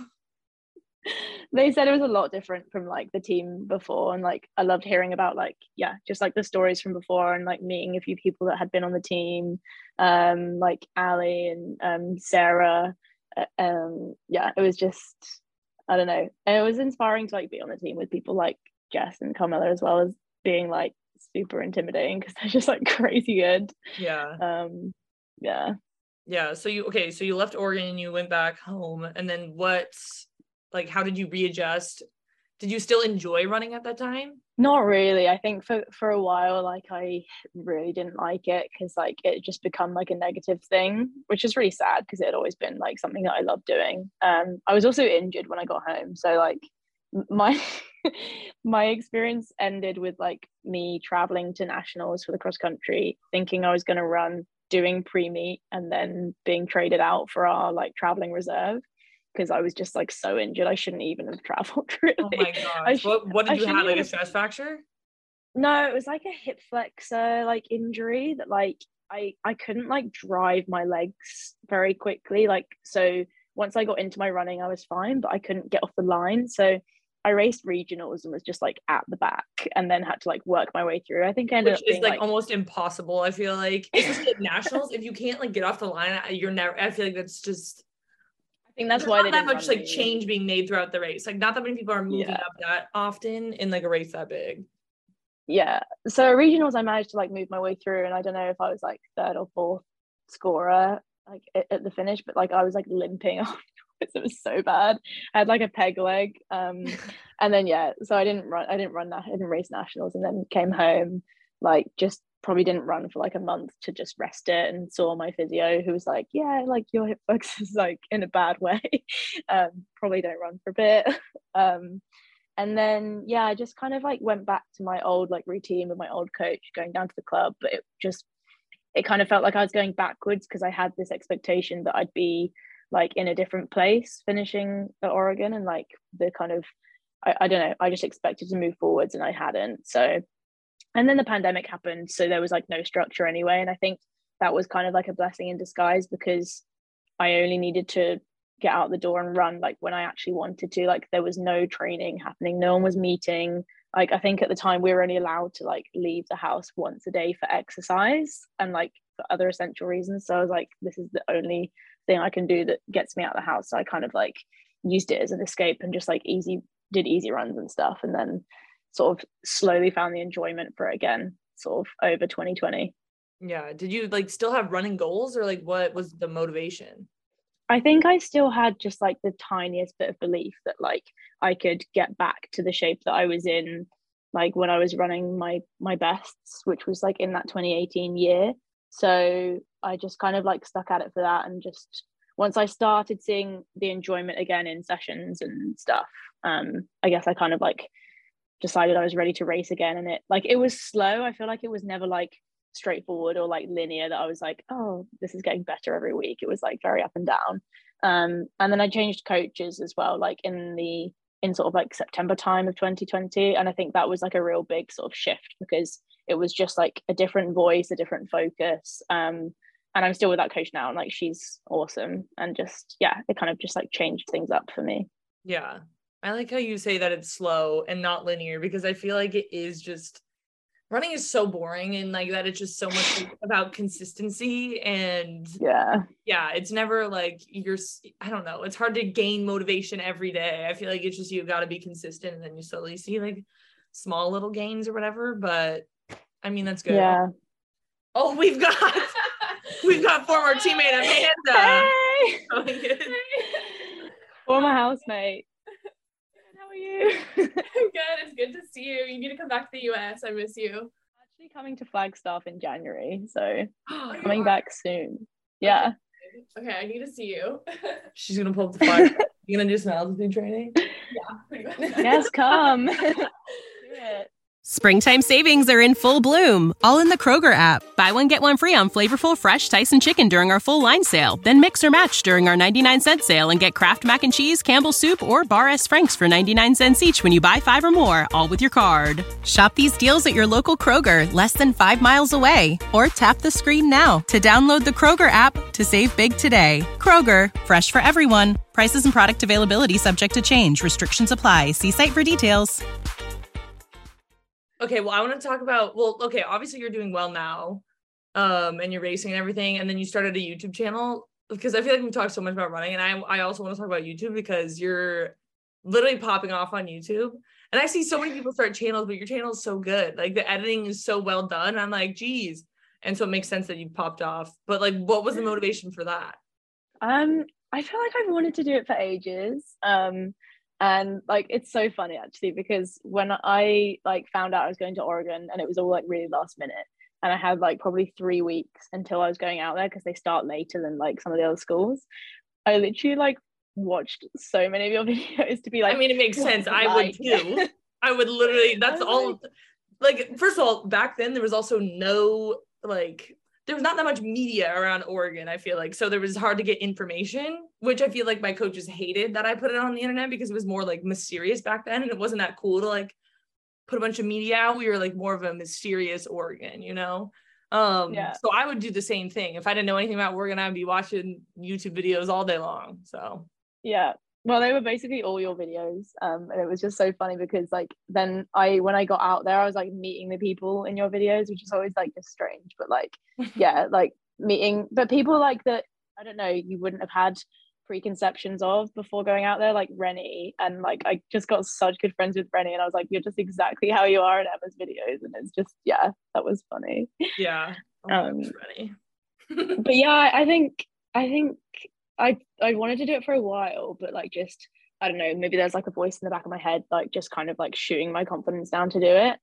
they said it was a lot different from like the team before, and like I loved hearing about like just like the stories from before, and like meeting a few people that had been on the team, like Ali and Sarah. It was just, I don't know, and it was inspiring to like be on the team with people like Jess and Carmela, as well as being like super intimidating because they're just like crazy good. Yeah. Yeah. So you left Oregon and you went back home, and then how did you readjust? Did you still enjoy running at that time? Not really. I think for a while, like I really didn't like it because like it just become like a negative thing, which is really sad because it had always been like something that I loved doing. I was also injured when I got home, so like my my experience ended with like me traveling to nationals for the cross country, thinking I was going to run, doing pre-meet, and then being traded out for our like traveling reserve because I was just like so injured. I shouldn't even have traveled, really. Oh my gosh. What did you have, like a stress fracture? No, it was like a hip flexor like injury that like I couldn't like drive my legs very quickly. Like, so once I got into my running, I was fine, but I couldn't get off the line. So I raced regionals and was just like at the back, and then had to like work my way through. I think I ended up being like almost impossible. I feel like, especially at nationals, if you can't like get off the line, you're never. I feel like that's just. I think that's why not that much like change being made throughout the race. Like, not that many people are moving up that often in like a race that big. Yeah. So regionals, I managed to like move my way through, and I don't know if I was like third or fourth scorer like at the finish, but like I was like limping afterwards. It was so bad. I had like a peg leg, and then so I didn't race nationals, and then came home, like just probably didn't run for like a month to just rest it, and saw my physio, who was like, yeah, like your hip flex is like in a bad way, probably don't run for a bit. And then I just kind of like went back to my old like routine with my old coach, going down to the club, but it kind of felt like I was going backwards because I had this expectation that I'd be like in a different place finishing at Oregon, and like the kind of I don't know, I just expected to move forwards and I hadn't. So, and then the pandemic happened, so there was like no structure anyway, and I think that was kind of like a blessing in disguise because I only needed to get out the door and run like when I actually wanted to. Like there was no training happening, no one was meeting. Like I think at the time we were only allowed to like leave the house once a day for exercise and like for other essential reasons. So I was like, this is the only thing I can do that gets me out of the house. So I kind of like used it as an escape and just like did easy runs and stuff, and then sort of slowly found the enjoyment for it again sort of over 2020. Yeah. Did you like still have running goals, or like what was the motivation? I think I still had just like the tiniest bit of belief that like I could get back to the shape that I was in like when I was running my bests, which was like in that 2018 year. So I just kind of like stuck at it for that, and just once I started seeing the enjoyment again in sessions and stuff, I guess I kind of like decided I was ready to race again. And it was slow. I feel like it was never like straightforward or like linear that I was like, oh, this is getting better every week. It was like very up and down. And then I changed coaches as well, like in sort of like September time of 2020. And I think that was like a real big sort of shift because it was just like a different voice, a different focus. And I'm still with that coach now, and like she's awesome. And just it kind of just like changed things up for me. Yeah. I like how you say that it's slow and not linear, because I feel like it is just, running is so boring, and like that it's just so much about consistency, and it's never like I don't know, it's hard to gain motivation every day. I feel like it's just, you got to be consistent, and then you slowly see like small little gains or whatever. But I mean, that's good. Yeah. Oh, we've got former teammate Amanda. Hey! Former housemate. How are you? I'm good. It's good to see you. You need to come back to the US. I miss you. I'm actually coming to Flagstaff in January, so coming back soon. Yeah. Okay, I need to see you. She's gonna pull up the flag. You gonna do some altitude training? Yeah. Yes, come. Do it. Springtime savings are in full bloom, all in the Kroger app. Buy one, get one free on flavorful, fresh Tyson chicken during our full line sale. Then mix or match during our 99-cent sale and get Kraft Mac and Cheese, Campbell's Soup, or Bar S. Frank's for 99 cents each when you buy 5 or more, all with your card. Shop these deals at your local Kroger, less than 5 miles away. Or tap the screen now to download the Kroger app to save big today. Kroger, fresh for everyone. Prices and product availability subject to change. Restrictions apply. See site for details. Okay, well, I want to talk about, obviously you're doing well now, and you're racing and everything, and then you started a YouTube channel, because I feel like we talked so much about running, and I also want to talk about YouTube because you're literally popping off on YouTube, and I see so many people start channels, but your channel is so good. Like, the editing is so well done. I'm like, geez, and so it makes sense that you popped off. But like, what was the motivation for that? I feel like I've wanted to do it for ages. And like it's so funny actually, because when I like found out I was going to Oregon, and it was all like really last minute, and I had like probably 3 weeks until I was going out there because they start later than like some of the other schools. I literally like watched so many of your videos to be like, I mean, it makes sense. I would too. I would literally, that's all. Like, first of all, back then there was also no like, there was not that much media around Oregon, I feel like. So there was hard to get information, which I feel like my coaches hated that I put it on the internet, because it was more like mysterious back then, and it wasn't that cool to like put a bunch of media out. We were like more of a mysterious Oregon, you know? So I would do the same thing. If I didn't know anything about Oregon, I'd be watching YouTube videos all day long. So yeah. Well, they were basically all your videos. And it was just so funny because like then when I got out there, I was like meeting the people in your videos, which is always like just strange, but like yeah, like meeting, but people like that, I don't know, you wouldn't have had preconceptions of before going out there, like Rennie. And like I just got such good friends with Rennie, and I was like, you're just exactly how you are in Emma's videos. And it's just, yeah, that was funny. Yeah. Rennie. But yeah, I think I wanted to do it for a while, but like just, I don't know, maybe there's like a voice in the back of my head like just kind of like shooting my confidence down to do it.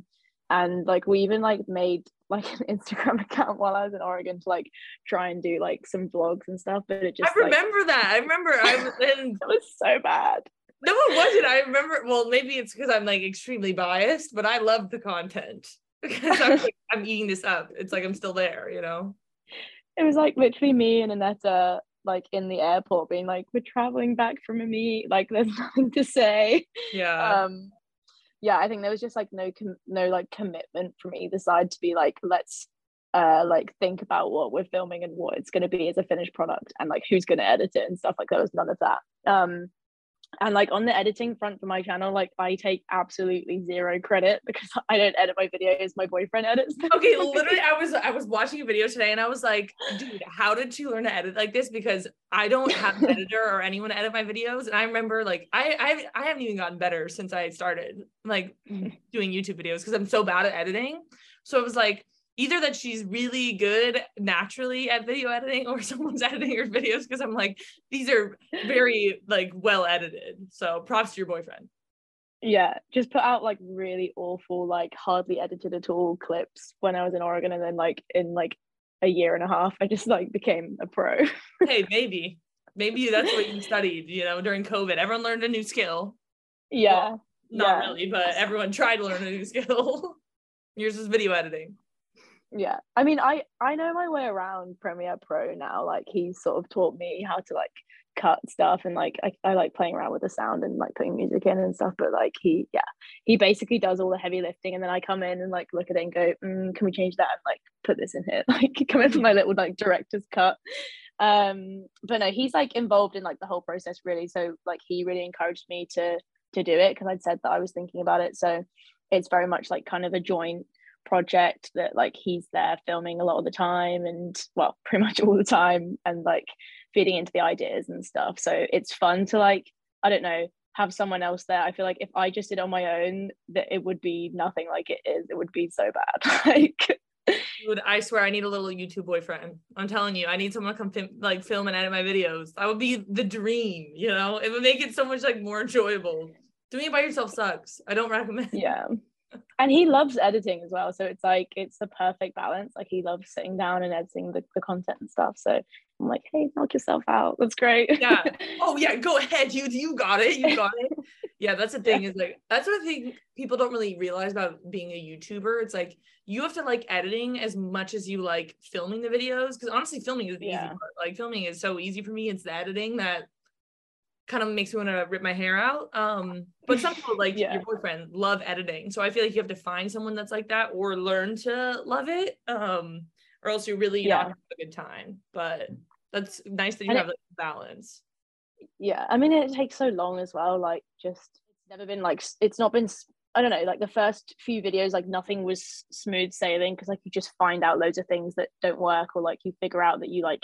And like we even like made like an Instagram account while I was in Oregon to like try and do like some vlogs and stuff, but it just, I remember that. I remember I was in. It was so bad. No, it wasn't. I remember, well, maybe it's because I'm like extremely biased, but I love the content because I'm like, I'm eating this up. It's like I'm still there, you know? It was like literally me and Annetta like in the airport being like, we're traveling back from a meet, like there's nothing to say. Yeah. Yeah, I think there was just like no like commitment from either side to be like, let's like think about what we're filming and what it's going to be as a finished product, and like who's going to edit it and stuff. Like there was none of that. And like on the editing front for my channel, like I take absolutely zero credit because I don't edit my videos, my boyfriend edits them. Okay, literally I was watching a video today and I was like, dude, how did you learn to edit like this? Because I don't have an editor or anyone to edit my videos. And I remember like I haven't even gotten better since I started like doing YouTube videos because I'm so bad at editing. So it was like either that she's really good naturally at video editing or someone's editing her videos, because I'm like, these are very like well edited. So props to your boyfriend. Yeah, just put out like really awful, like hardly edited at all clips when I was in Oregon, and then like in like a year and a half I just like became a pro. Hey, maybe that's what you studied, you know, during COVID. Everyone learned a new skill. Yeah. Well, not really, but everyone tried to learn a new skill. Yours is video editing. Yeah, I mean I know my way around Premiere Pro now. Like he's sort of taught me how to like cut stuff, and like I like playing around with the sound and like putting music in and stuff, but like he basically does all the heavy lifting, and then I come in and like look at it and go, can we change that and like put this in here, like come in for my little like director's cut. But no, he's like involved in like the whole process really, so like he really encouraged me to do it because I'd said that I was thinking about it. So it's very much like kind of a joint project that like he's there filming a lot of the time, and well pretty much all the time, and like feeding into the ideas and stuff. So it's fun to like, I don't know, have someone else there. I feel like if I just did it on my own, that it would be nothing like it is. It would be so bad. Like dude, I swear I need a little YouTube boyfriend. I'm telling you, I need someone to come film and edit my videos. That would be the dream, you know? It would make it so much like more enjoyable. Doing it by yourself sucks. I don't recommend. Yeah. And he loves editing as well, so it's like it's the perfect balance. Like he loves sitting down and editing the content and stuff, so I'm like, hey, knock yourself out, that's great. Yeah. Oh yeah, go ahead, you got it. Yeah, that's the thing, is like that's what I think people don't really realize about being a YouTuber. It's like you have to like editing as much as you like filming the videos, because honestly filming is the easy part. Like filming is so easy for me. It's the editing that kind of makes me want to rip my hair out. But some people like your boyfriend love editing, so I feel like you have to find someone that's like that or learn to love it, or else you're really not having a good time. But that's nice that you have like balance. Yeah, I mean it takes so long as well, like just it's never been like, it's not been, I don't know, like the first few videos like nothing was smooth sailing, because like you just find out loads of things that don't work, or like you figure out that you like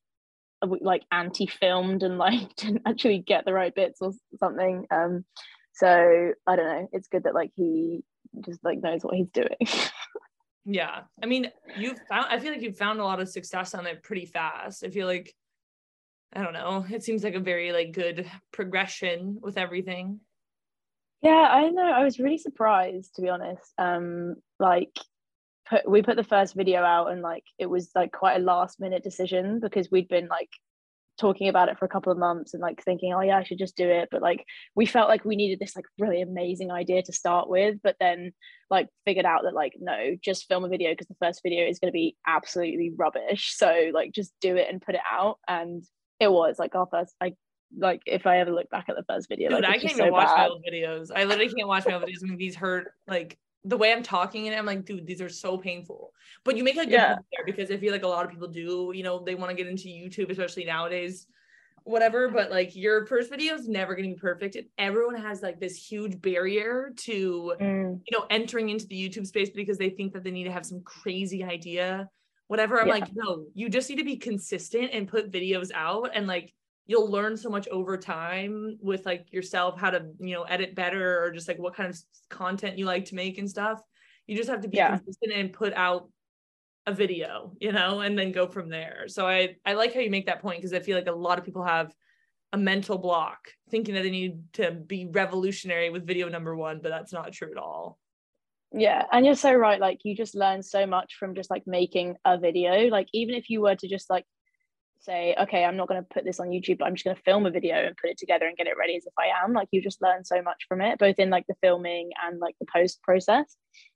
anti-filmed and like didn't actually get the right bits or something. So I don't know, it's good that like he just like knows what he's doing. Yeah. I mean, I feel like you've found a lot of success on it pretty fast. I feel like, I don't know, it seems like a very like good progression with everything. Yeah, I know. I was really surprised, to be honest. Like we put the first video out and like it was like quite a last minute decision because we'd been like talking about it for a couple of months and like thinking, oh yeah, I should just do it. But like we felt like we needed this like really amazing idea to start with, but then like figured out that like no, just film a video because the first video is going to be absolutely rubbish. So like just do it and put it out. And it was like our first, like if I ever look back at the first video, Dude, like I it's can't just even so watch my bad. old videos. I literally can't watch my old videos when these hurt. Like the way I'm talking in it, I'm like, dude, these are so painful. But you make a good Yeah. point there because I feel like a lot of people do, you know, they want to get into YouTube, especially nowadays, whatever. But like your first video is never going to be perfect. And everyone has like this huge barrier to, you know, entering into the YouTube space because they think that they need to have some crazy idea, whatever. I'm Yeah. like, no, you just need to be consistent and put videos out, and like you'll learn so much over time with like yourself, how to, you know, edit better or just like what kind of content you like to make and stuff. You just have to be consistent and put out a video, you know, and then go from there. So I like how you make that point because I feel like a lot of people have a mental block thinking that they need to be revolutionary with video number one, but that's not true at all. Yeah, and you're so right. Like you just learn so much from just like making a video. Like even if you were to just like say, okay, I'm not going to put this on YouTube, but I'm just going to film a video and put it together and get it ready as if I am. Like you just learn so much from it, both in like the filming and like the post process.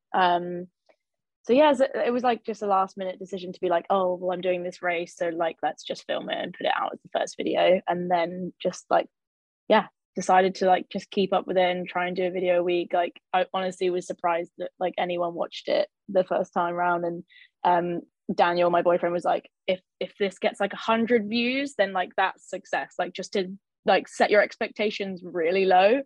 So yeah, it was like just a last minute decision to be like, oh, well, I'm doing this race, so like let's just film it and put it out as the first video, and then just like, yeah, decided to like just keep up with it and try and do a video a week. Like I honestly was surprised that like anyone watched it the first time around. And Daniel, my boyfriend, was like, if this gets like 100 views, then like that's success. Like just to like set your expectations really low.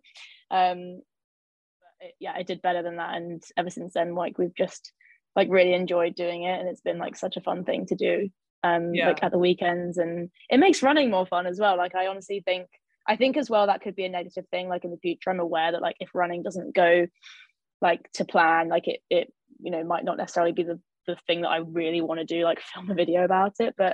It did better than that, and ever since then, like we've just like really enjoyed doing it, and it's been like such a fun thing to do. Like at the weekends, and it makes running more fun as well. Like I honestly think as well that could be a negative thing. Like in the future, I'm aware that like if running doesn't go like to plan, like it you know might not necessarily be the thing that I really want to do, like film a video about it. But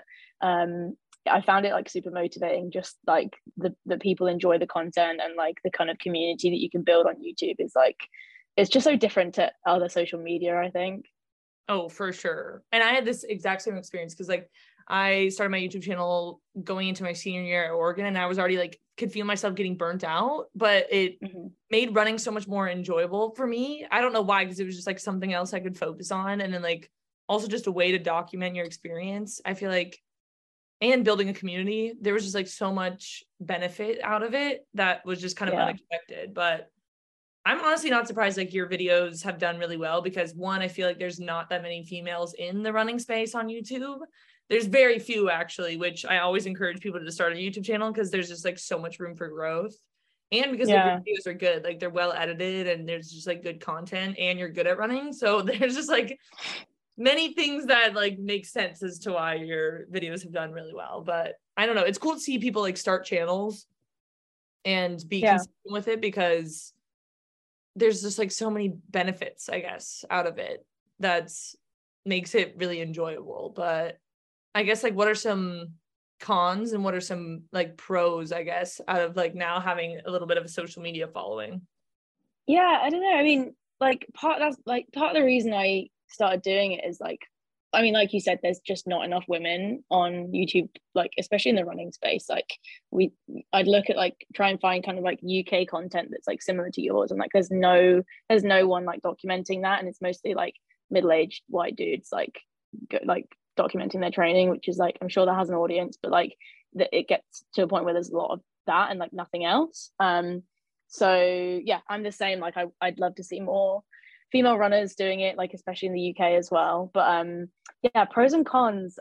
I found it like super motivating, just like the people enjoy the content, and like the kind of community that you can build on YouTube is like, it's just so different to other social media, I think. Oh, for sure. And I had this exact same experience because like I started my YouTube channel going into my senior year at Oregon, and I was already like could feel myself getting burnt out, but it made running so much more enjoyable for me. I don't know why, because it was just like something else I could focus on, and then like also just a way to document your experience. I feel like, and building a community, there was just like so much benefit out of it that was just kind of unexpected. But I'm honestly not surprised like your videos have done really well, because one, I feel like there's not that many females in the running space on YouTube. There's very few actually, which I always encourage people to start a YouTube channel because there's just like so much room for growth. And because like, your videos are good, like they're well edited and there's just like good content and you're good at running. So there's just like many things that like make sense as to why your videos have done really well. But I don't know, it's cool to see people like start channels and be consistent with it, because there's just like so many benefits, I guess, out of it that's makes it really enjoyable. But I guess like what are some cons and what are some like pros, I guess, out of like now having a little bit of a social media following? Yeah, I don't know. I mean, like part of the reason I started doing it is like, I mean, like you said, there's just not enough women on YouTube, like especially in the running space. Like I'd look at like try and find kind of like UK content that's like similar to yours, and like there's no one like documenting that, and it's mostly like middle-aged white dudes like documenting their training, which is like, I'm sure that has an audience, but like it gets to a point where there's a lot of that and like nothing else. So yeah, I'm the same. Like I'd love to see more female runners doing it, like especially in the UK as well. But yeah, pros and cons.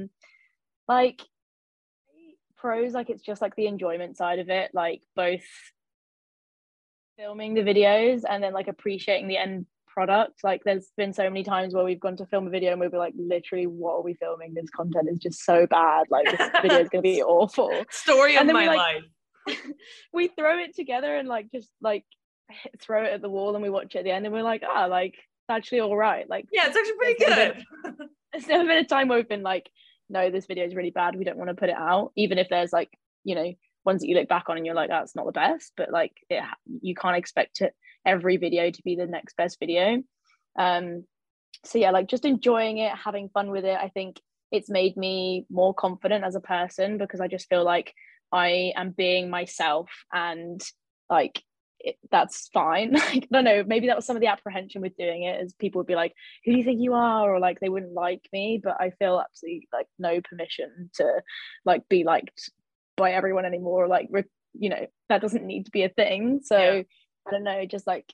Like pros, like it's just like the enjoyment side of it, like both filming the videos and then like appreciating the end product. Like there's been so many times where we've gone to film a video and we'll be like, literally, what are we filming? This content is just so bad, like this video is gonna be awful. Story of my life. We throw it together and like just like throw it at the wall and we watch it at the end and we're like, like actually all right. Like, yeah, it's actually pretty good. There's never been a time where we've been like, no, this video is really bad, we don't want to put it out, even if there's like, you know, ones that you look back on and you're like, that's not the best, but like you can't expect every video to be the next best video. So yeah, like just enjoying it, having fun with it. I think it's made me more confident as a person, because I just feel like I am being myself, and like that's fine. Like, I don't know, maybe that was some of the apprehension with doing it, as people would be like, who do you think you are, or like they wouldn't like me, but I feel absolutely like no permission to like be liked by everyone anymore. Like, you know, that doesn't need to be a thing. So yeah. I don't know, just like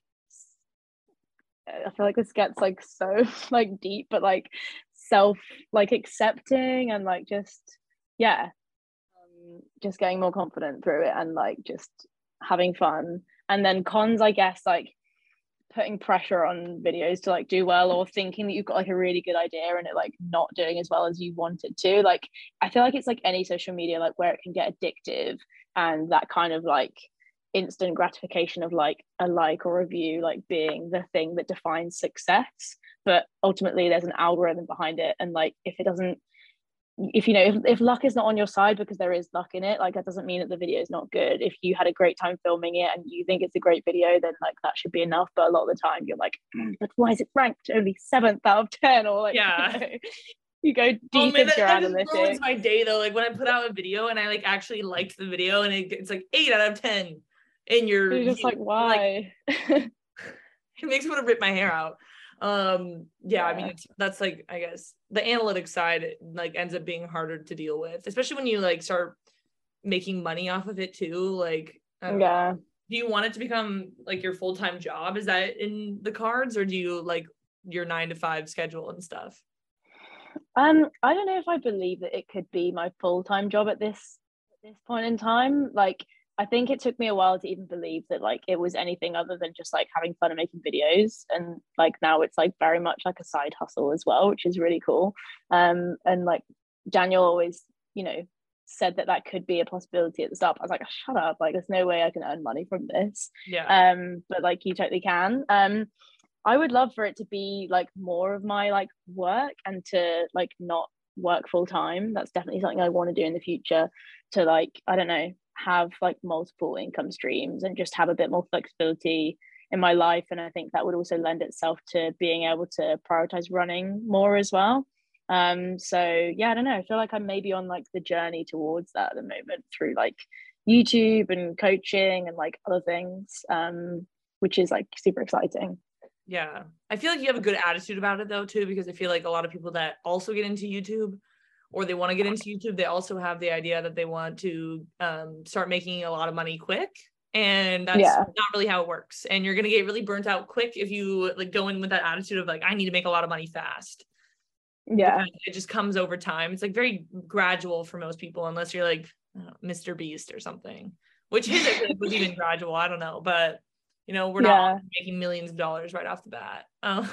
I feel like this gets like so like deep, but like self like accepting and like just just getting more confident through it, and like just having fun. And then cons, I guess, like putting pressure on videos to like do well, or thinking that you've got like a really good idea and it like not doing as well as you want it to. Like, I feel like it's like any social media, like where it can get addictive, and that kind of like instant gratification of like a like or a view like being the thing that defines success. But ultimately there's an algorithm behind it, and like if you know, if luck is not on your side, because there is luck in it, like that doesn't mean that the video is not good. If you had a great time filming it and you think it's a great video, then like that should be enough. But a lot of the time you're like, but why is it ranked only 7th out of 10? Or like, you go deep into your analytics. That just ruins my day though. Like when I put out a video and I like actually liked the video and it's like 8 out of 10, and you're just like, why? Like, it makes me want to rip my hair out. I mean, that's like, I guess the analytics side like ends up being harder to deal with, especially when you like start making money off of it too. Like, do you want it to become like your full-time job? Is that in the cards, or do you like your 9-to-5 schedule and stuff? I don't know if I believe that it could be my full-time job at this point in time. Like, I think it took me a while to even believe that like it was anything other than just like having fun and making videos. And like now it's like very much like a side hustle as well, which is really cool. And like Daniel always, you know, said that could be a possibility at the start. I was like, oh, shut up, like there's no way I can earn money from this. But like you totally can. I would love for it to be like more of my like work, and to like not work full time. That's definitely something I want to do in the future, to like, I don't know, have like multiple income streams and just have a bit more flexibility in my life. And I think that would also lend itself to being able to prioritize running more as well. So yeah, I don't know, I feel like I'm maybe on like the journey towards that at the moment, through like YouTube and coaching and like other things, which is like super exciting. Yeah, I feel like you have a good attitude about it though too, because I feel like a lot of people that also get into YouTube, or they want to get into YouTube, they also have the idea that they want to start making a lot of money quick. And that's not really how it works. And you're going to get really burnt out quick if you like go in with that attitude of like, I need to make a lot of money fast. Yeah. Because it just comes over time. It's like very gradual for most people, unless you're like Mr. Beast or something, which his was even gradual. I don't know. But, you know, we're not making millions of dollars right off the bat.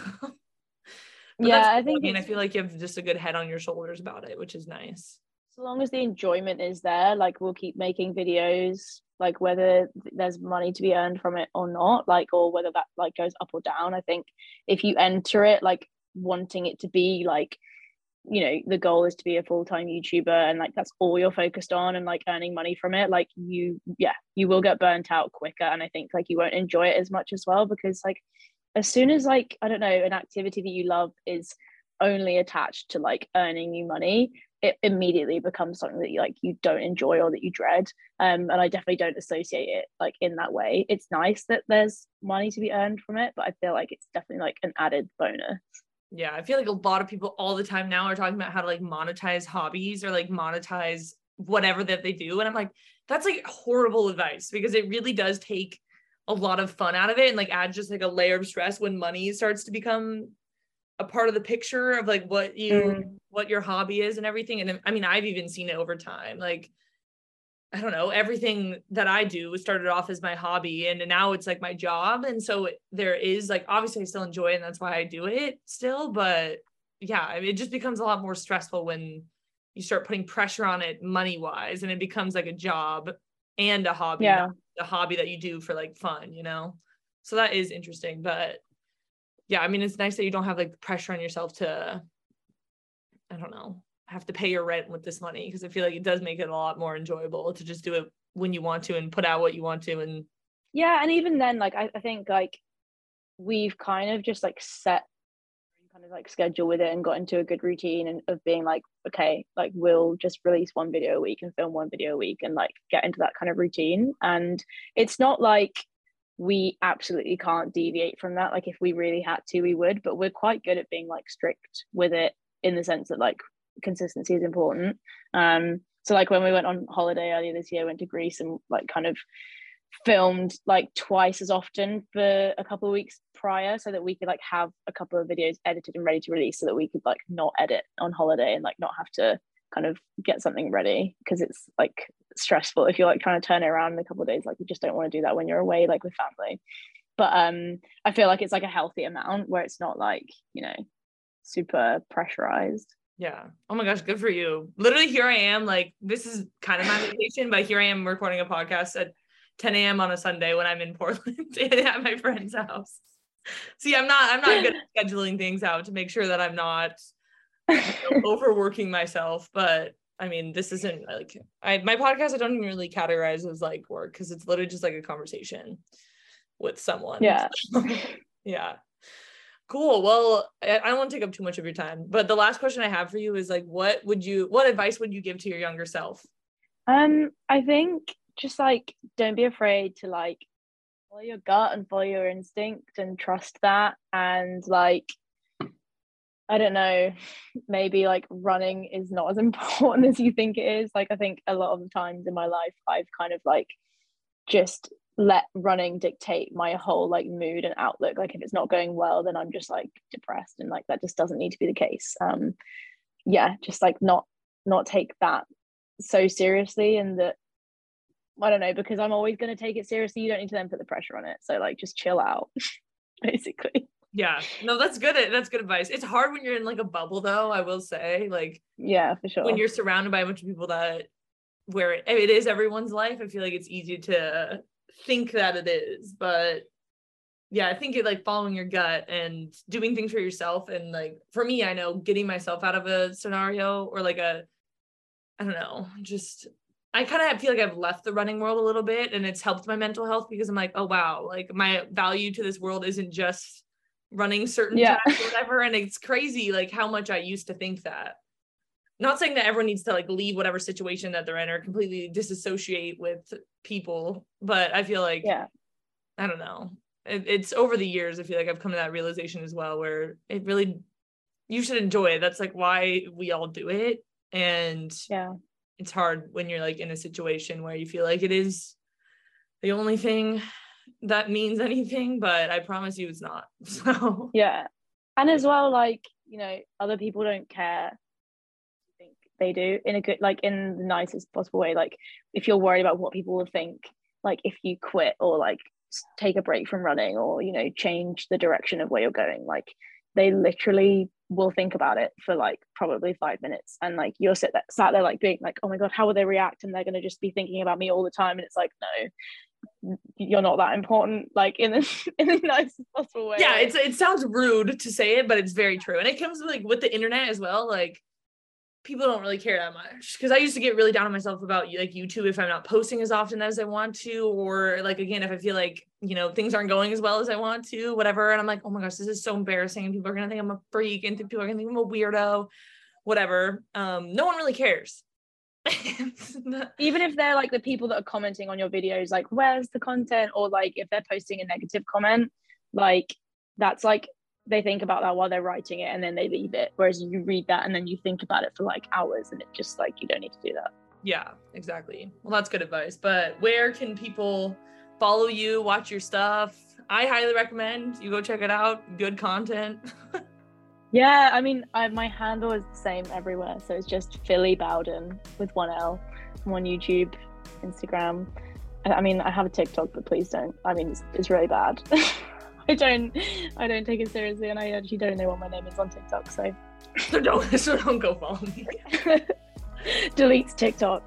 But I think I feel like you have just a good head on your shoulders about it, which is nice. So long as the enjoyment is there, like we'll keep making videos, like whether there's money to be earned from it or not, like, or whether that like goes up or down. I think if you enter it like wanting it to be like, you know, the goal is to be a full-time YouTuber and like that's all you're focused on and like earning money from it, like you will get burnt out quicker. And I think like you won't enjoy it as much as well, because like as soon as like, I don't know, an activity that you love is only attached to like earning you money, it immediately becomes something that you don't enjoy or that you dread. And I definitely don't associate it like in that way. It's nice that there's money to be earned from it, but I feel like it's definitely like an added bonus. Yeah, I feel like a lot of people all the time now are talking about how to like monetize hobbies or like monetize whatever that they do. And I'm like, that's like horrible advice, because it really does take a lot of fun out of it and like adds just like a layer of stress when money starts to become a part of the picture of like what your hobby is and everything. And I mean, I've even seen it over time. Like, I don't know, everything that I do started off as my hobby and now it's like my job. And so there is like, obviously I still enjoy it and that's why I do it still. But yeah, I mean, it just becomes a lot more stressful when you start putting pressure on it money wise, and it becomes like a job and a hobby, not a hobby that you do for like fun, you know? So that is interesting. But yeah, I mean, it's nice that you don't have like pressure on yourself to, I don't know, have to pay your rent with this money, because I feel like it does make it a lot more enjoyable to just do it when you want to and put out what you want to. And yeah, and even then, like I think like we've kind of just like set kind of like schedule with it and got into a good routine and of being like, okay, like we'll just release one video a week and film one video a week and like get into that kind of routine. And it's not like we absolutely can't deviate from that. Like if we really had to, we would, but we're quite good at being like strict with it, in the sense that like consistency is important. So like when we went on holiday earlier this year, went to Greece and like kind of filmed like twice as often for a couple of weeks prior, so that we could like have a couple of videos edited and ready to release, so that we could like not edit on holiday and like not have to kind of get something ready, because it's like stressful if you're like trying to turn it around in a couple of days. Like you just don't want to do that when you're away like with family. But I feel like it's like a healthy amount where it's not like, you know, super pressurized. yeah, oh my gosh, good for you. Literally here I am, like this is kind of my vacation, but here I am recording a podcast at 10 a.m. on a Sunday when I'm in Portland at my friend's house. See, I'm not good at scheduling things out to make sure that I'm not overworking myself. But I mean, this isn't like my podcast, I don't even really categorize as like work, because it's literally just like a conversation with someone. Yeah. Yeah. Cool. Well, I don't want to take up too much of your time, but the last question I have for you is like, what advice would you give to your younger self? I think just like, don't be afraid to like follow your gut and follow your instinct and trust that. And like, I don't know, maybe like running is not as important as you think it is. Like, I think a lot of the times in my life, I've kind of like just let running dictate my whole like mood and outlook. Like if it's not going well, then I'm just like depressed, and like that just doesn't need to be the case. Yeah, just like not take that so seriously, and that, I don't know, because I'm always going to take it seriously, you don't need to then put the pressure on it. So like just chill out basically. Yeah, no, that's good advice. It's hard when you're in like a bubble though, I will say, like, yeah, for sure, when you're surrounded by a bunch of people that where it is everyone's life, I feel like it's easy to think that it is. But yeah, I think it like following your gut and doing things for yourself. And like for me, I know getting myself out of a scenario or like I don't know, just I kind of feel like I've left the running world a little bit, and it's helped my mental health, because I'm like, oh wow, like my value to this world isn't just running certain times or whatever. And it's crazy like how much I used to think that. Not saying that everyone needs to like leave whatever situation that they're in or completely disassociate with people, but I feel like, I don't know, it's over the years, I feel like I've come to that realization as well, where it really, you should enjoy it. That's like why we all do it. And it's hard when you're like in a situation where you feel like it is the only thing that means anything, but I promise you it's not. So yeah. And as well, like, you know, other people don't care. They do in a good, like in the nicest possible way. Like if you're worried about what people will think, like if you quit or like take a break from running, or, you know, change the direction of where you're going, like they literally will think about it for like probably 5 minutes, and like you're sat there like being like, oh my god, how will they react, and they're going to just be thinking about me all the time. And it's like, no, you're not that important, like in the nicest possible way. Yeah, it sounds rude to say it, but it's very true. And it comes like with the internet as well, like people don't really care that much, because I used to get really down on myself about like YouTube if I'm not posting as often as I want to, or like again if I feel like, you know, things aren't going as well as I want to, whatever, and I'm like, oh my gosh, this is so embarrassing, and people are gonna think I'm a freak, and people are gonna think I'm a weirdo, whatever. No one really cares. Even if they're like the people that are commenting on your videos, like where's the content, or like if they're posting a negative comment, like that's like they think about that while they're writing it and then they leave it, whereas you read that and then you think about it for like hours, and it just like, you don't need to do that. Yeah, exactly. Well, that's good advice. But where can people follow you, watch your stuff? I highly recommend you go check it out. Good content. Yeah, I mean, my handle is the same everywhere, so it's just Philly Bowden with 1 L. I'm on YouTube, Instagram. I mean, I have a TikTok, but please don't. I mean, it's really bad. I don't take it seriously, and I actually don't know what my name is on TikTok, so don't go follow me. Deletes TikTok.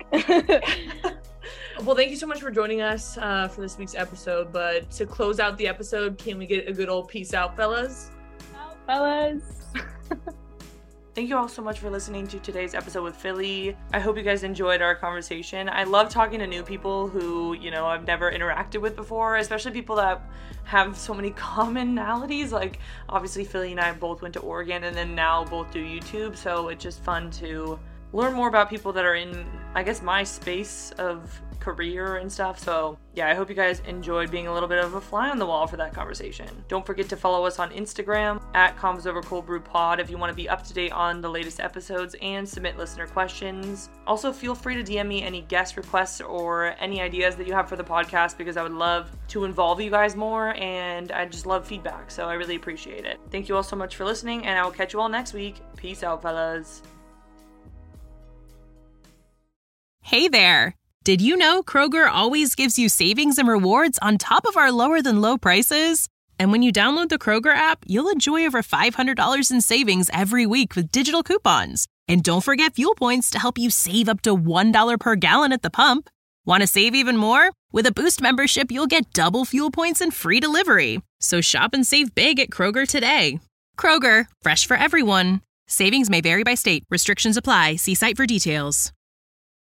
Well, thank you so much for joining us for this week's episode. But to close out the episode, can we get a good old peace out, fellas? fellas. Thank you all so much for listening to today's episode with Philly. I hope you guys enjoyed our conversation. I love talking to new people who, I've never interacted with before, especially people that have so many commonalities. Like, obviously, Philly and I both went to Oregon and then now both do YouTube. So it's just fun to learn more about people that are in, I guess, my space of career and stuff. So yeah, I hope you guys enjoyed being a little bit of a fly on the wall for that conversation. Don't forget to follow us on Instagram at Convos Over Cold Brew Pod if you want to be up to date on the latest episodes and submit listener questions. Also, feel free to DM me any guest requests or any ideas that you have for the podcast, because I would love to involve you guys more, and I just love feedback, so I really appreciate it. Thank you all so much for listening, and I will catch you all next week. Peace out, fellas. Hey there! Did you know Kroger always gives you savings and rewards on top of our lower than low prices? And when you download the Kroger app, you'll enjoy over $500 in savings every week with digital coupons. And don't forget fuel points to help you save up to $1 per gallon at the pump. Want to save even more? With a Boost membership, you'll get double fuel points and free delivery. So shop and save big at Kroger today. Kroger, fresh for everyone. Savings may vary by state. Restrictions apply. See site for details.